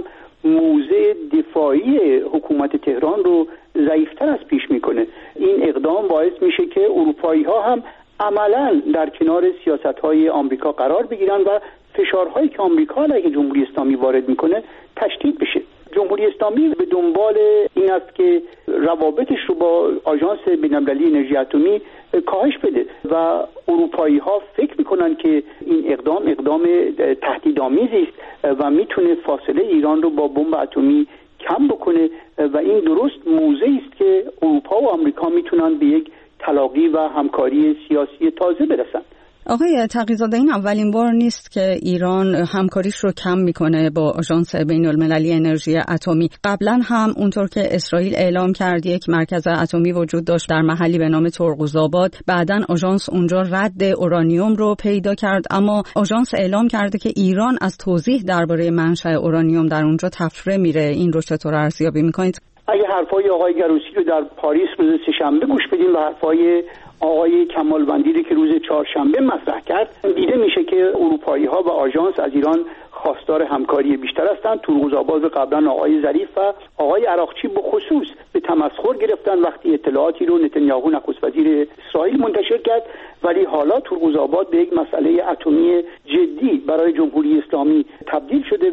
موضع دفاعی حکومت تهران رو ضعیفتر از پیش میکنه. این اقدام باعث میشه که اروپایی ها هم عملاً در کنار سیاست‌های آمریکا قرار بگیرن و فشارهایی که آمریکا علیه جمهوری اسلامی وارد میکنه تشدید بشه. جمهوری اسلامی به دنبال این است که روابطش رو با آژانس بین‌المللی انرژی اتمی کاهش بده و اروپایی ها فکر میکنن که این اقدام اقدام تهدیدآمیزی است و میتونه فاصله ایران رو با بمب اتمی کم بکنه و این درست موضعی است که اروپا و آمریکا میتونن به یک تلاقی و همکاری سیاسی تازه برسن.
آقای تقی‌زاده، این اولین بار نیست که ایران همکاریش رو کم میکنه با آژانس بین‌المللی انرژی اتمی. قبلا هم اونطور که اسرائیل اعلام کرد یک مرکز اتمی وجود داشت در محلی به نام ترقوزآباد، بعداً آژانس اونجا رد اورانیوم رو پیدا کرد، اما آژانس اعلام کرده که ایران از توضیح درباره منشأ اورانیوم در اونجا تفره میره. این رو چطور ارزیابی میکنید؟
اگه حرفای آقای گروسی رو در پاریس روز سه‌شنبه گوش بدیم و حرفای آقای کمالوندی که روز چهارشنبه مطرح کرد، دیده میشه که اروپایی ها و آژانس از ایران خواستار همکاری بیشتر هستند. ترقوزآباد قبلا آقای ظریف و آقای عراقچی به خصوص به تمسخر گرفتن وقتی اطلاعاتی رو نتانیاهو نخست وزیر اسرائیل منتشر کرد، ولی حالا ترقوزآباد به یک مسئله اتمی جدی برای جمهوری اسلامی تبدیل شده.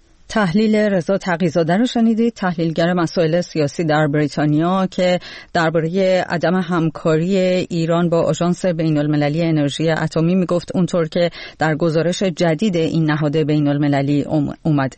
تحلیل رضا تقی‌زاده رو شنیدید، تحلیلگر مسائل سیاسی در بریتانیا، که درباره عدم همکاری ایران با آژانس بین‌المللی انرژی اتمی میگفت، اونطور که در گزارش جدید این نهاد بین‌المللی اومده.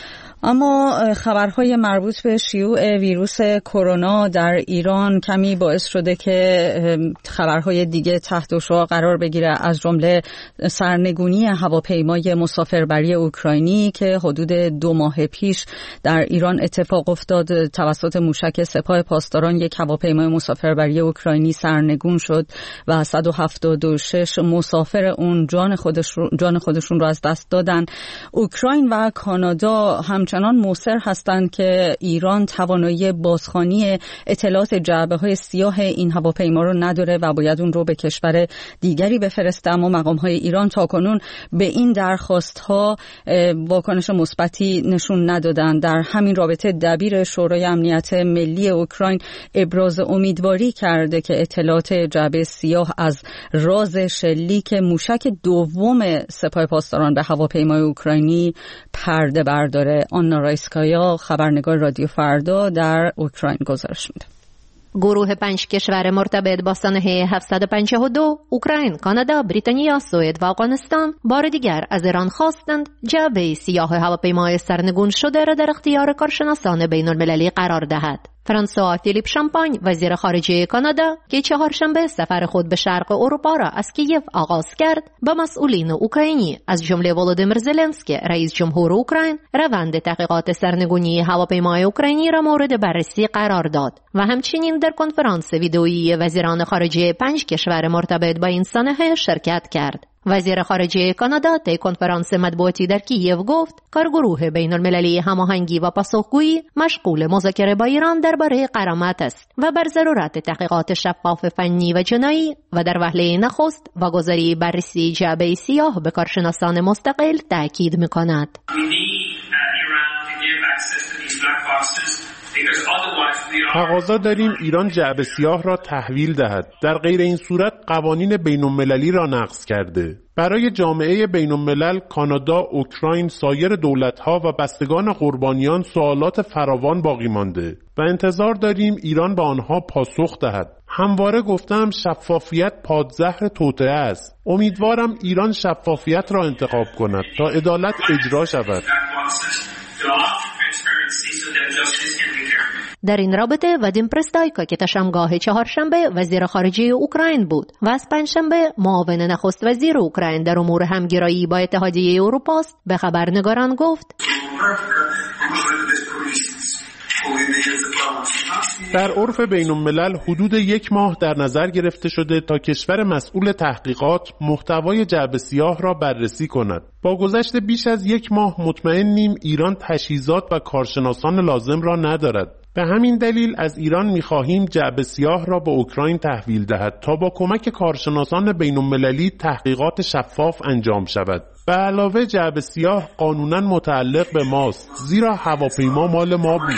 اما خبرهای مربوط به شیوع ویروس کرونا در ایران کمی باعث شده که خبرهای دیگه تحت شعاع قرار بگیره، از جمله سرنگونی هواپیمای مسافربری اوکراینی که حدود دو ماه پیش در ایران اتفاق افتاد. توسط موشک سپاه پاسداران یک هواپیمای مسافربری اوکراینی سرنگون شد و صد و هفتاد و شش مسافر اون جان خودشون جان خودشون رو از دست دادن. اوکراین و کانادا هم همچنان مصر هستند که ایران توانایی بازخوانی اطلاعات جعبه‌های سیاه این هواپیما رو نداره و باید اون رو به کشور دیگری بفرسته، اما مقام‌های ایران تاکنون به این درخواست‌ها واکنش مثبتی نشون ندادند. در همین رابطه دبیر شورای امنیت ملی اوکراین ابراز امیدواری کرده که اطلاعات جعبه سیاه از راز شلیک موشک دوم سپاه پاسداران به هواپیمای اوکراینی پرده برداره. آنا رایسکایا، خبرنگار رادیو فردا، در اوکراین گزارش میده.
گروه پنج کشور مرتبط با سنه هفتصد و پنجاه و دو، اوکراین، کانادا، بریتانیا، سوئد و افغانستان بار دیگر از ایران خواستند جعبه سیاه هواپیمای سرنگون شده را در اختیار کارشناسان بین المللی قرار دهد. فرانسوا فیلیپ شامپاین، وزیر خارجه کانادا، که چهارشنبه سفر خود به شرق اروپا را از کیف آغاز کرد، با مسئولین اوکراینی از جمله ولودیمیر زلنسکی رئیس جمهور اوکراین روند تحقیقات سرنگونی هواپیمای اوکراینی را مورد بررسی قرار داد و همچنین در کنفرانس ویدئویی وزیران خارجه پنج کشور مرتبط با این سنه شرکت کرد. وزیر خارجه کانادا طی کنفرانس مطبوعاتی در کیف گفت کارگروه بین المللی هماهنگی و پاسخگویی مشغول مذاکره با ایران درباره غرامت است و بر ضرورت تحقیقات شفاف فنی و جنایی و در وهله نخست واگذاری بررسی جعبه سیاه به کارشناسان مستقل تاکید می‌کند.
تقاضا داریم ایران جعبه سیاه را تحویل دهد. در غیر این صورت قوانین بین‌المللی را نقض کرده. برای جامعه بین‌الملل، کانادا، اوکراین، سایر دولت‌ها و بستگان قربانیان سوالات فراوان باقی مانده و انتظار داریم ایران به آنها پاسخ دهد. همواره گفتم شفافیت پادزهر توطئه است. امیدوارم ایران شفافیت را انتخاب کند تا عدالت اجرا شود.
در این رابطه وادیم پرستایکا که تشمگاه چهارشنبه وزیر خارجه اوکراین بود و از پنجشنبه معاون نخست وزیر اوکراین در امور همگرایی با اتحادیه اروپا است، به خبرنگاران گفت
در عرف بین الملل حدود یک ماه در نظر گرفته شده تا کشور مسئول تحقیقات محتوای جعبه سیاه را بررسی کند. با گذشت بیش از یک ماه مطمئنیم ایران تجهیزات و کارشناسان لازم را ندارد. به همین دلیل از ایران می‌خواهیم جعبه سیاه را به اوکراین تحویل دهد تا با کمک کارشناسان بین‌المللی تحقیقات شفاف انجام شود. به علاوه جعبه سیاه قانوناً متعلق به ماست، زیرا هواپیما مال ما بود.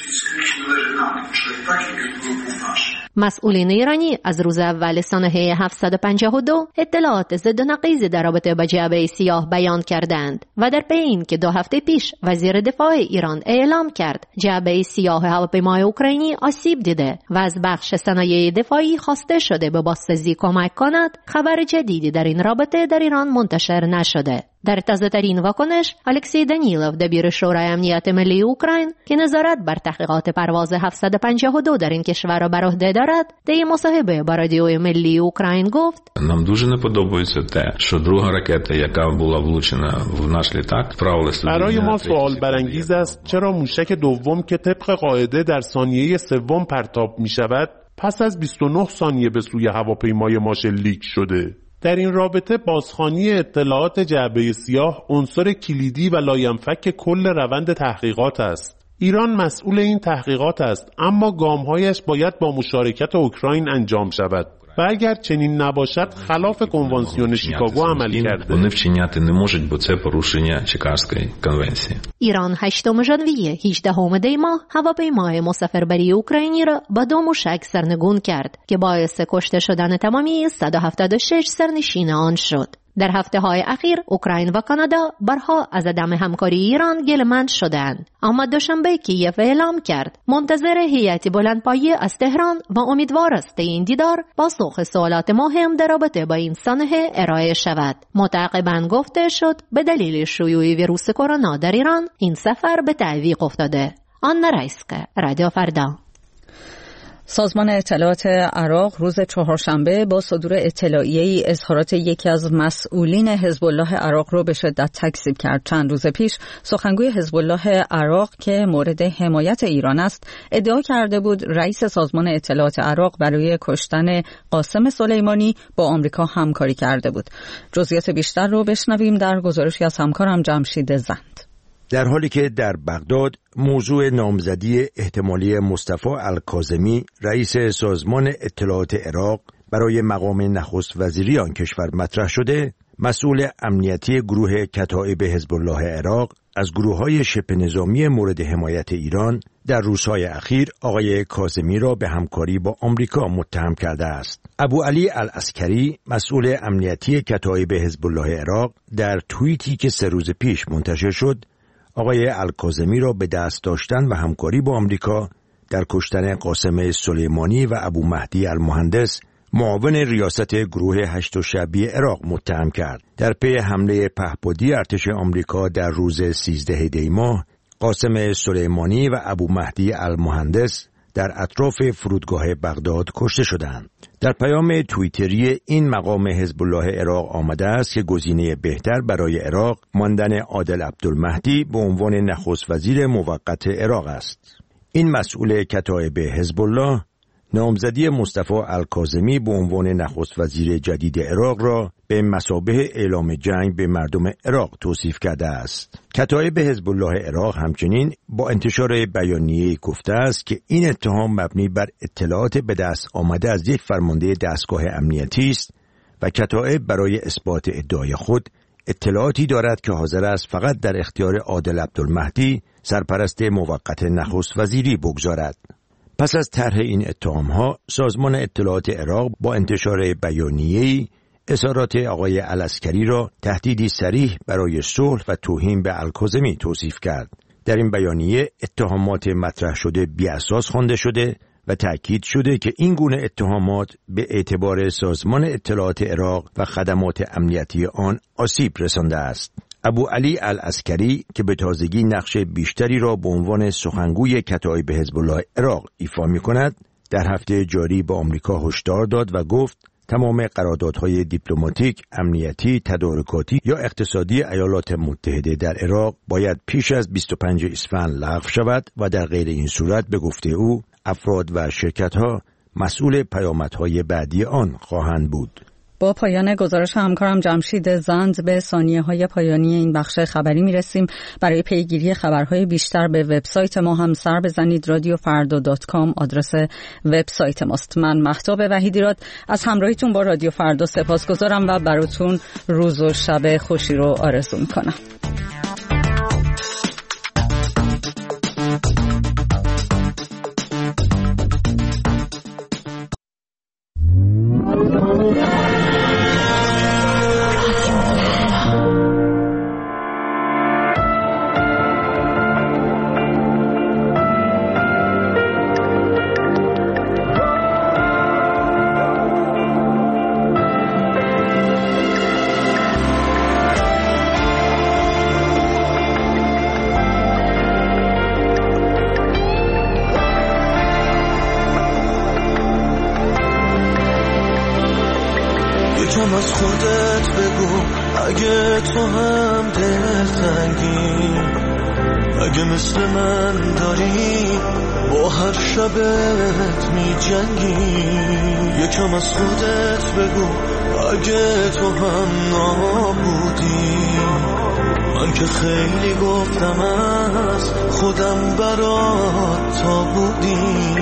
مسئولین ایرانی از روز اول سال هفتصد و پنجاه و دو اطلاعات ضد و نقیض در رابطه با جعبه سیاه بیان کردند و در پی این که دو هفته پیش وزیر دفاع ایران اعلام کرد جعبه سیاه هواپیمای اوکراینی آسیب دیده و از بخش صنایع دفاعی خواسته شده به بازسازی کمک کند، خبر جدیدی در این رابطه در ایران منتشر نشده. در تازه‌ترین واکنش، الکسی دانیلوف دبیر شورای امنیت ملی اوکراین که نظارت بر تحقیقات پرواز هفتصد و پنجاه و دو در این کشور را بر عهده دارد، در مصاحبه با رادیوی ملی اوکراین گفت:
нам дуже не подобається те, що друга ракета, яка була влучена в наш літак, вправилася.
برای ما سوال برانگیز است چرا موشک دوم که طبق قاعده در ثانیه سوم پرتاب می شود، پس از بیست و نه ثانیه به سوی هواپیمای ما شلیک شده. در این رابطه بازخوانی اطلاعات جعبه سیاه عنصر کلیدی و لاینفک کل روند تحقیقات است. ایران مسئول این تحقیقات است، اما گام‌هایش باید با مشارکت اوکراین انجام شود و اگر چنین نباشد خلاف کنوانسیون شیکاگو عمل کرده.
Вони вчиняти не можуть, бо це порушення Чикагської конвенції.
ایران هشتم ژانویه هجدهم دی ماه هواپیمای مسافربری اوکراینی را با دو موشک سرنگون کرد که باعث کشته شدن تمامی صد و هفتاد و شش سرنشین آن شد. در هفته های اخیر اوکراین و کانادا برها از عدم همکاری ایران گله‌مند شدند، اما دوشنبه کیف اعلام کرد منتظر هیئتی بلندپایه از تهران و امیدوار است این دیدار پاسخ سوالات مهم در رابطه با این سانحه ارائه شود. متعاقباً گفته شد به دلیل شیوع ویروس کرونا در ایران این سفر به تعویق افتاده. آنا رایسکا، رادیو فردا.
سازمان اطلاعات عراق روز چهارشنبه با صدور اطلاعیه‌ای اظهارات یکی از مسئولین حزب الله عراق رو به شدت تکذیب کرد. چند روز پیش سخنگوی حزب الله عراق که مورد حمایت ایران است ادعا کرده بود رئیس سازمان اطلاعات عراق برای کشتن قاسم سلیمانی با آمریکا همکاری کرده بود. جزئیات بیشتر رو بشنویم در گزارشی از همکارم جمشید زند.
در حالی که در بغداد موضوع نامزدی احتمالی مصطفی الکاظمی رئیس سازمان اطلاعات عراق برای مقام نخست وزیری آن کشور مطرح شده، مسئول امنیتی گروه کتائب حزب الله عراق از گروه‌های شبه نظامی مورد حمایت ایران در روزهای اخیر آقای کاظمی را به همکاری با آمریکا متهم کرده است. ابو علی العسکری مسئول امنیتی کتائب حزب الله عراق در توییتی که سه روز پیش منتشر شد آقای الکاظمی را به دست داشتن و همکاری با آمریکا در کشتن قاسم سلیمانی و ابو مهدی المهندس معاون ریاست گروه هشت شعبی عراق متهم کرد. در پی حمله پهپادی ارتش آمریکا در روز سیزده دی ماه، قاسم سلیمانی و ابو مهدی المهندس در اطراف فرودگاه بغداد کشته شدند. در پیام توییتری این مقام حزب الله عراق آمده است که گزینه بهتر برای عراق ماندن عادل عبدالمهدی به عنوان نخست وزیر موقت عراق است. این مسئول کتائب حزب الله نامزدی مصطفی الکاظمی به عنوان نخست وزیر جدید عراق را به مثابه اعلام جنگ به مردم عراق توصیف کرده است. کتائب حزب الله عراق همچنین با انتشار بیانیه‌ای گفته است که این اتهام مبنی بر اطلاعات به دست آمده از یک فرمانده دستگاه امنیتی است و کتائب برای اثبات ادعای خود اطلاعاتی دارد که حاضر است فقط در اختیار عادل عبدالمهدی سرپرست موقت نخست وزیری بگذارد. پس از طرح این اتهام‌ها، سازمان اطلاعات عراق با انتشار بیانیه‌ای اظهارات آقای العسکری را تهدیدی صریح برای صلح و توهین به الکاظمی توصیف کرد. در این بیانیه اتهامات مطرح شده بی‌اساس خوانده شده و تأکید شده که این گونه اتهامات به اعتبار سازمان اطلاعات عراق و خدمات امنیتی آن آسیب رسانده است. ابو علی العسکری که به تازگی نقش بیشتری را به عنوان سخنگوی کتایب حزب الله عراق ایفا می‌کند، در هفته جاری به آمریکا هشدار داد و گفت تمام قراردادهای دیپلماتیک، امنیتی، تدارکاتی یا اقتصادی ایالات متحده در عراق باید پیش از بیست و پنجم اسفند لغو شود و در غیر این صورت به گفته او افراد و شرکت‌ها مسئول پیامدهای بعدی آن خواهند بود.
با پایان گزارش همکارم جمشید زند به ثانیه‌های پایانی این بخش خبری میرسیم. برای پیگیری خبرهای بیشتر به وبسایت ما هم سر بزنید. رادیو فردا دات کام آدرس وبسایت ماست. من مهتاب وحیدیراد از همراهیتون با رادیو فردا سپاسگزارم و براتون روز و شب خوشی رو آرزو میکنم.
از خودت بگو اگه تو هم دلتنگی، اگه مثل من داری با هر شبت می جنگی. یکم از خودت بگو اگه تو هم نابودی، من که خیلی گفتم از خودم برات تا بودی.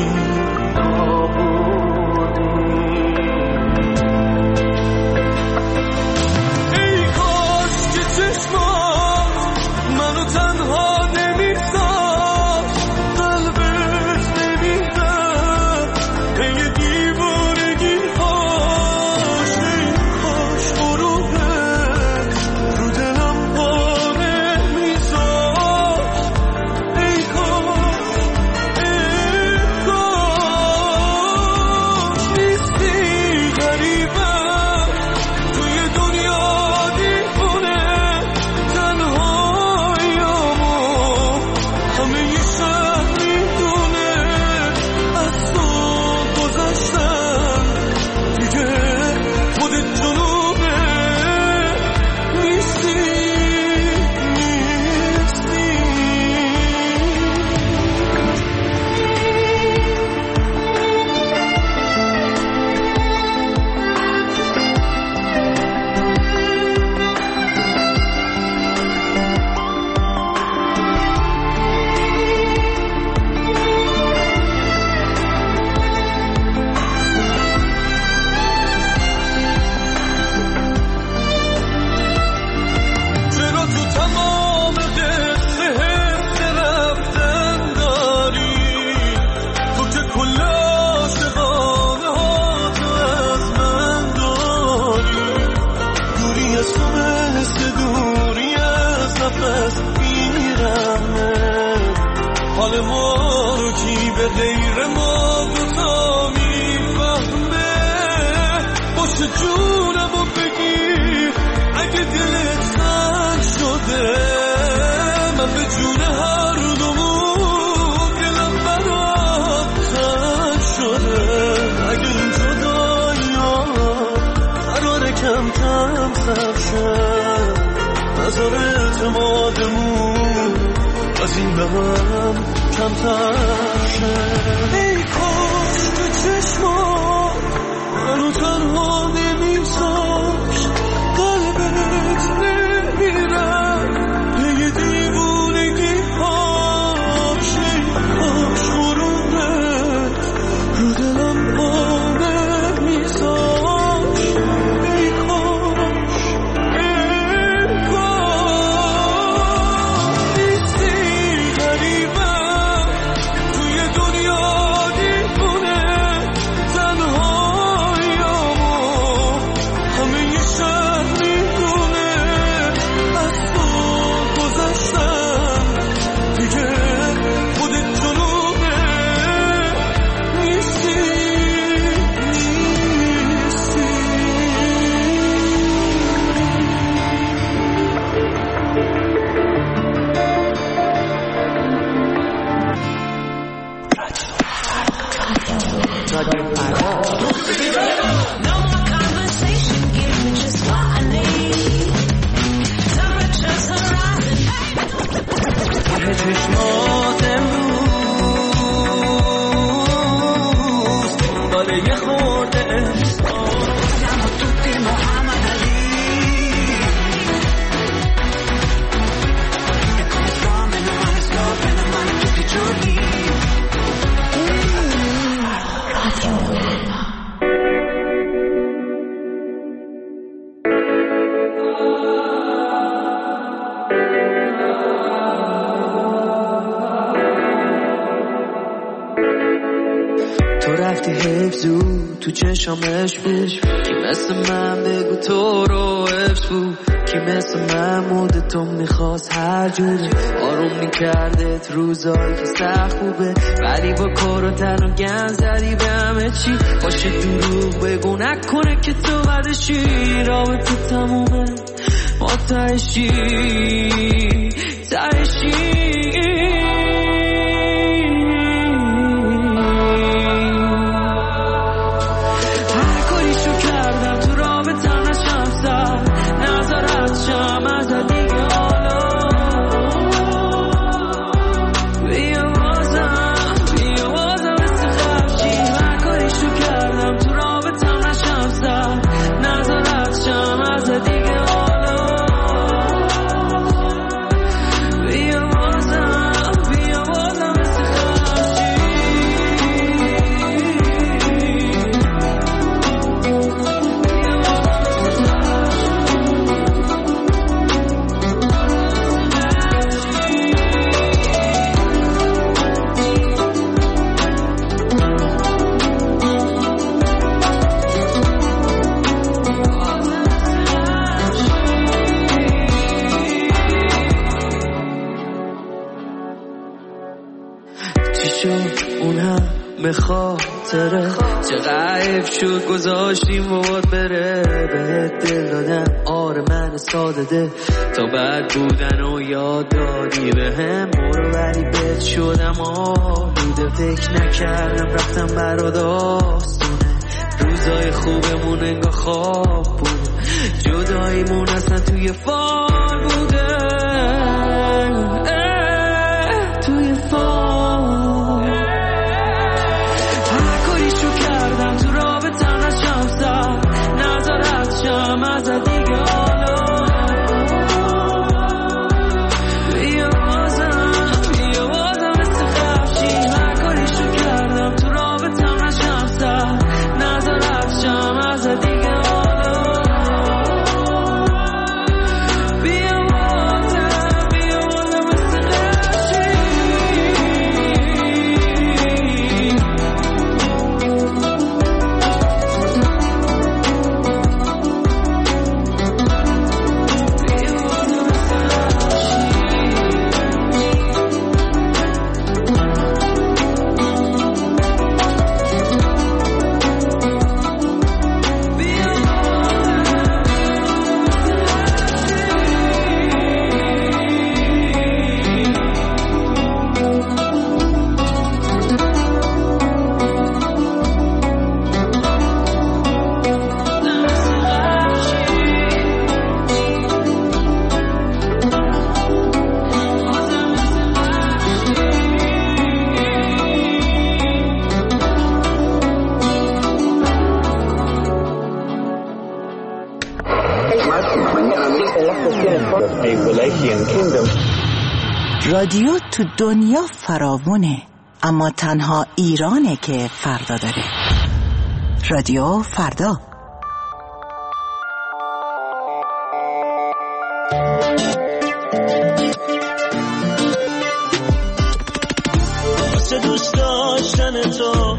حال ما رو کی به غیر ما دوتا میفهمه؟ باشه جونمو بگیر اگه دلت تنگ شده، من به جون هر دومون دلم برات تنگ شده. اگه این جدایی‌ها قراره کم کم سر شه، نظر اعتمادمون از این به هم کمتر شه. ای کاش تو چشمات منو تنها نمیذاشت، قلبت نمیرفت یه دیوونگی هاش. ای کاش غروبت رو دلم پا نمیذاشت. ای کاش ای کاش نیستی رادیو فردا. ته چشمات امروز دنبال یه خورده احساس توی محمد علی رفتی حفظو تو چشامش بود کی مثل من بگو تو رو حفظ بود کی مثل محمود تو میخواست هر جوره آروم میکردت روزایی که سخت خوبه ولی با کار و تن و گن زدی به همه چی باشه دروغ بگو نکنه که تو بدشی رابطه تمومه ما تهشی تهشی خاطره چه غیب شد گذاشتیم واد بره بهت دل دادم آره من ساده ده تا بعد بودن و یاد دادی به هم برو ولی بهت شدم آلوده فکر نکردم رفتم برات آسونه روزای خوبمون انگاه خواب بود جداییمون اصلا توی فال بوده توی فال
رادیو تو دنیا فراوونه اما تنها ایرانه که فردا داره. رادیو فردا.
واسه دوست داشتن تو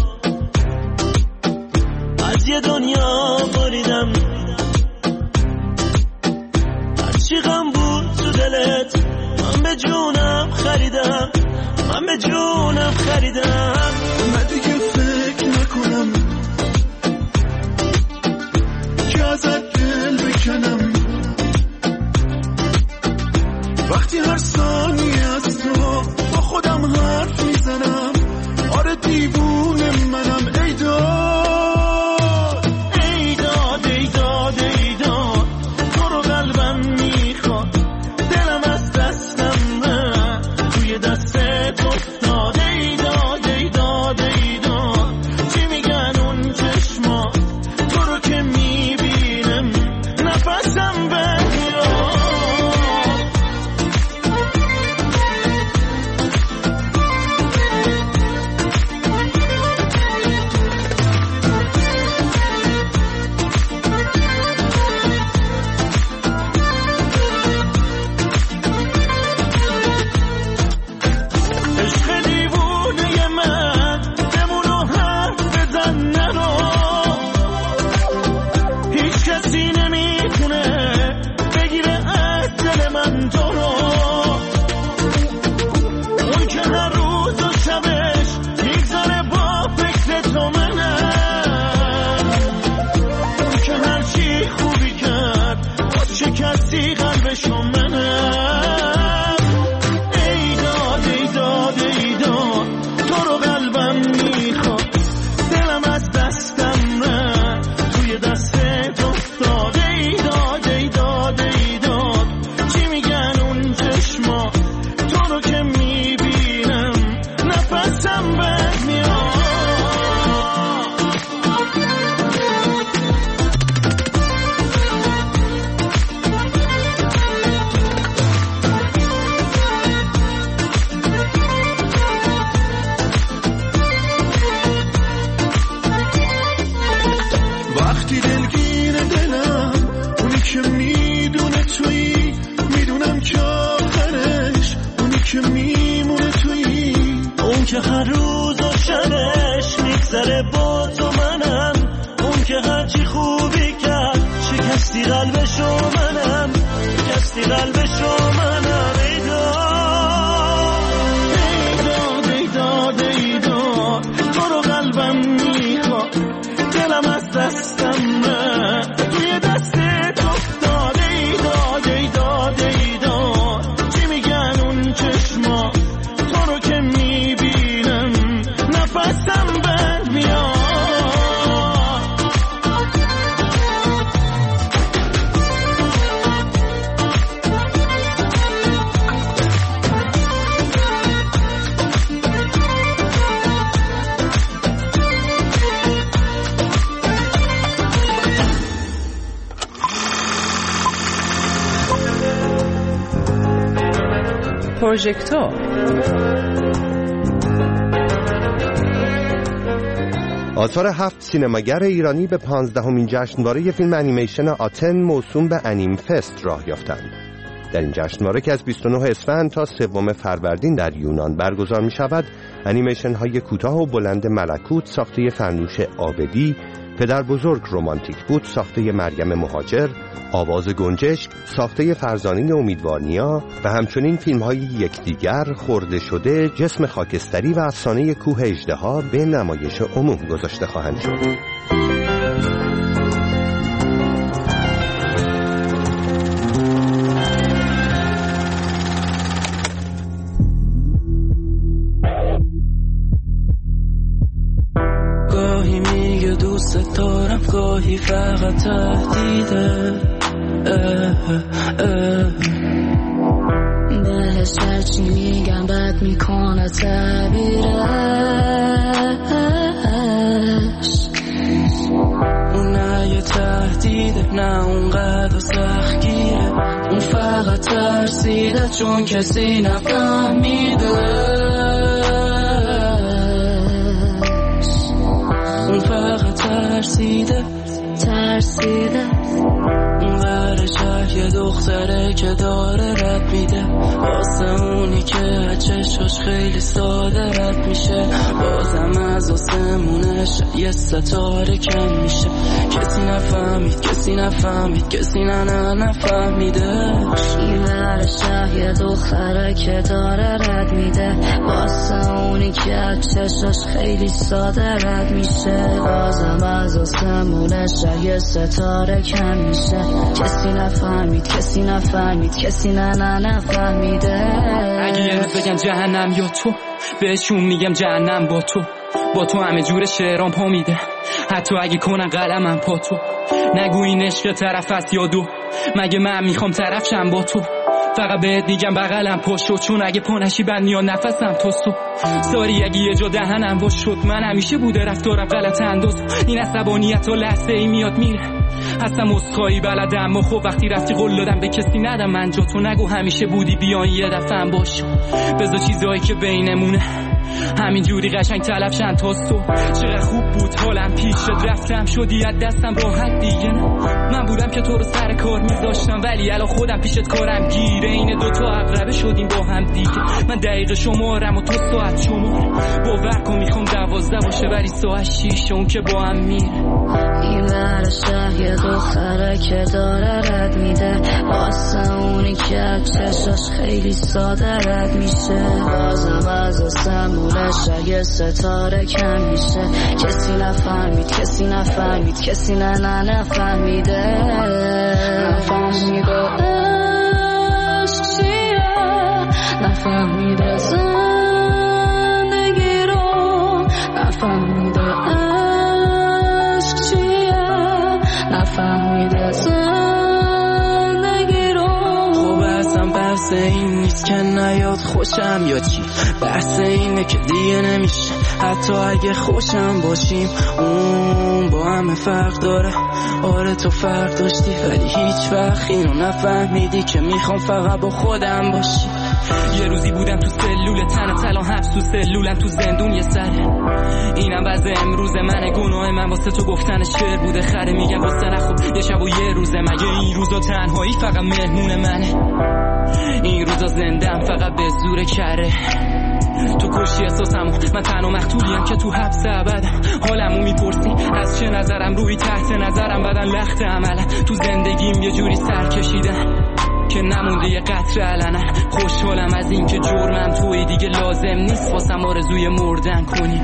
از یه دنیا بریدم هرچی غم بود تو دلت من به جونم خریدم من به جونم خریدم من دیگه فکر نکنم که ازت دل بکنم وقتی هر ثانیه از تو با خودم حرف میزنم آره دیوونه منم ای
وقتی دلگیر دلم اونی که میدونه تویی، میدونم که آخرش اونی که میمونه تویی، اون که هر روز و شبش میگذره با تو منم، اون که هرچی خوبی کرد شکستی قلبشو منم، شکستی قلبشو منم. ایداد ایداد ایداد ایداد تو رو قلبم میخواد، دلم از دستم نه توی دست تو افتاد. ایداد ایداد ایداد چی میگن اون چشما، تو رو که میبینم نفسم بند میاد.
پروژکتور
آثار هفت سینماگر ایرانی به پانزدهمین جشنواره فیلم انیمیشن آتن موسوم به انیم فست راه یافتند. در این جشنواره که از بیست و نه اسفند تا سوم فروردین در یونان برگزار می شود، انیمیشن های کوتاه و بلند ملکوت ساخته فرنوش عابدی، پدر بزرگ رومانتیک بود ساخته مریم مهاجر، آواز گنجشک ساخته فرزانه امیدوارنیا و همچنین فیلم های یکدیگر، خورده شده، جسم خاکستری و افسانه کوه اژدها به نمایش عموم گذاشته خواهند شد.
گاهی میگه دوست دارم، گاهی فقط تهدیده، بهش هرچی میگم بد میکنه تعبیرش، اون نه یه تهدیده نه اونقدر سختگیره، اون فقط ترسیده چون کسی نفهمیده، اون فقط ترسیده ترسیده. اون ور شهر یه دختره که داره رد میده، واسه اونی که چشمش خیلی ساده رد میشه، بازم از آسمونش یه ستاره کم میشه. کسی نفهمید کسی نفهمید کسی نه نه نفهمیده. این ور شهر یه دختره که داره رد میده، واسه اونی که چشمش خیلی ساده رد میشه، بازم از آسمونش یه ستاره کم میشه. کسی نفهمید کسی نفهمید کسی نه نه نفهمیده.
اگه یه روز بگم جهنم یا تو، بهشون میگم جهنم با تو، با تو همه جور شعرام پا میده، حتی اگه کنن قلمم پا تو. نگو این عشق طرف است یا دو، مگه من میخوام طرف شم با تو، فقط بهت میگم بغلم پشت، چون اگه پانشی بند میاد نفسم توستو. ساری اگه یه جا دهنم باش شد، من همیشه بوده رفتارم غلط انداز، این عصبانیت و لحظه ای میاد میره، هستم اسخایی بلدم و خب وقتی رفتی قول دادم به کسی ندم من جا تو. نگو همیشه بودی بیان یه دفعه هم باش، بذار چیزایی که بینمونه همین جوری قشنگ تلف شن توستو. چقدر خوب بود حالم پیشت رفتم، شدی از دستم راحت دیگه نه، من بودم که تو رو سر کار میذاشتم، ولی الان خودم پیشت کارم گیره، این دوتا اقربه شدیم با هم دیگه. من دقیقه شمارم و تو ساعت شمار، باور کن میخوام دوازده باشه ولی ساعت شیش، اون که با هم میره.
این ور شهر یه دختره که داره رد میده، واسه اونی که چشاش خیلی ساده رد میشه، بازم از آسمونش یه ستاره کم میشه. کسی نفهمید کسی نفهمید کسی نه نه نفهمیده، نفهمیده عشق چیه، نفهمیده زندگی رو، نفهمیده عشق چیه، نفهمیده زندگی رو. خب اصلا بحث این نیست که نیاد خوشم یا چی، بحث اینه که دیگه نمیشه حتی اگه خوشم باشیم، اون با همه فرق داره. آره تو فرق داشتی ولی هیچ وقت اینو نفهمیدی که میخوام فقط با خودم باشی.
یه روزی بودم تو سلول تن تلا حبس تو سلولم تو زندون یه سره. اینم وضع امروز منه، گناه من واسه تو گفتن شعر بوده خره. میگم واسه نخوب یه شب و یه روزه، مگه این روزا تنهایی فقط مهمون منه؟ این روزا زندم فقط به زور کره. تو کشتی احساسمو، من تنها مقتولیم که تو حبس ابدم. حالمو میپرسی از چه نظرم، روی تحت نظرم بدن لخت عملم. تو زندگیم یه جوری سر کشیدم که نمونده یه قطره علنم. خوشحالم از این که جرمم توی دیگه لازم نیست واسم آرزوی مردن کنی.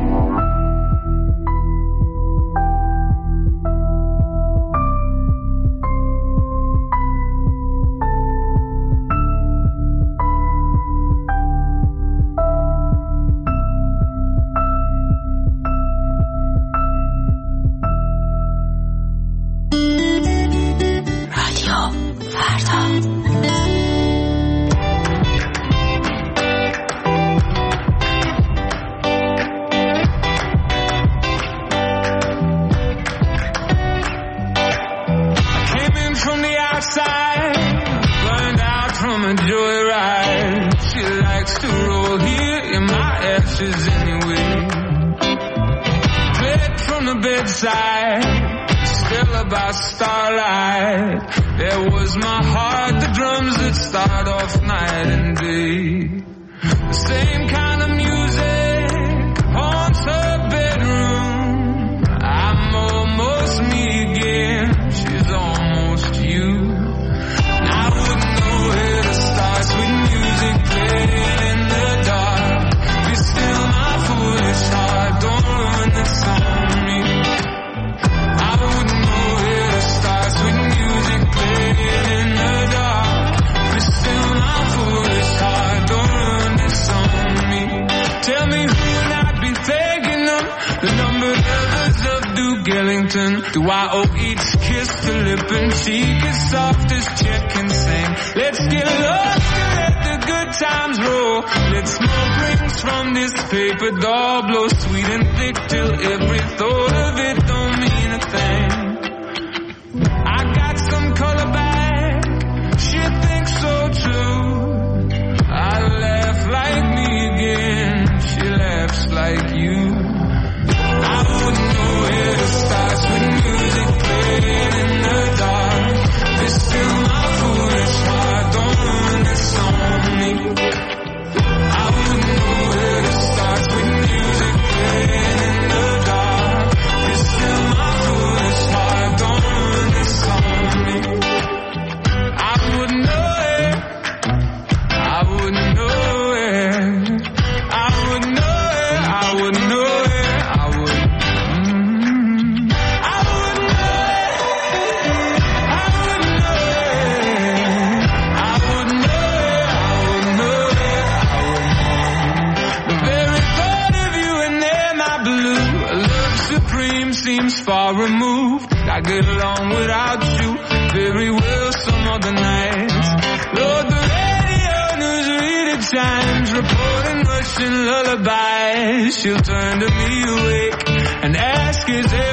Do I owe each kiss to lip and cheek as soft as chicken sing? Let's get lost and let the good times roll. Let's smoke rings from this paper doll, blow sweet and thick till every thought of it don't mean a thing. I got some color back, she thinks so too. I laugh like me again, she laughs like you. I wouldn't know where to start with music playing in the dark. It's still my foolish heart, don't ruin this on me. I wouldn't know where to start with music playing in the dark. It's still my foolish heart, don't ruin this on me. I wouldn't know it, I wouldn't know it, I wouldn't know it, I wouldn't know it. Seems far removed. I get along without you very well some other nights. Lord, the radio news reader chimes, reporting Russian lullabies. She'll turn to me awake and ask, is there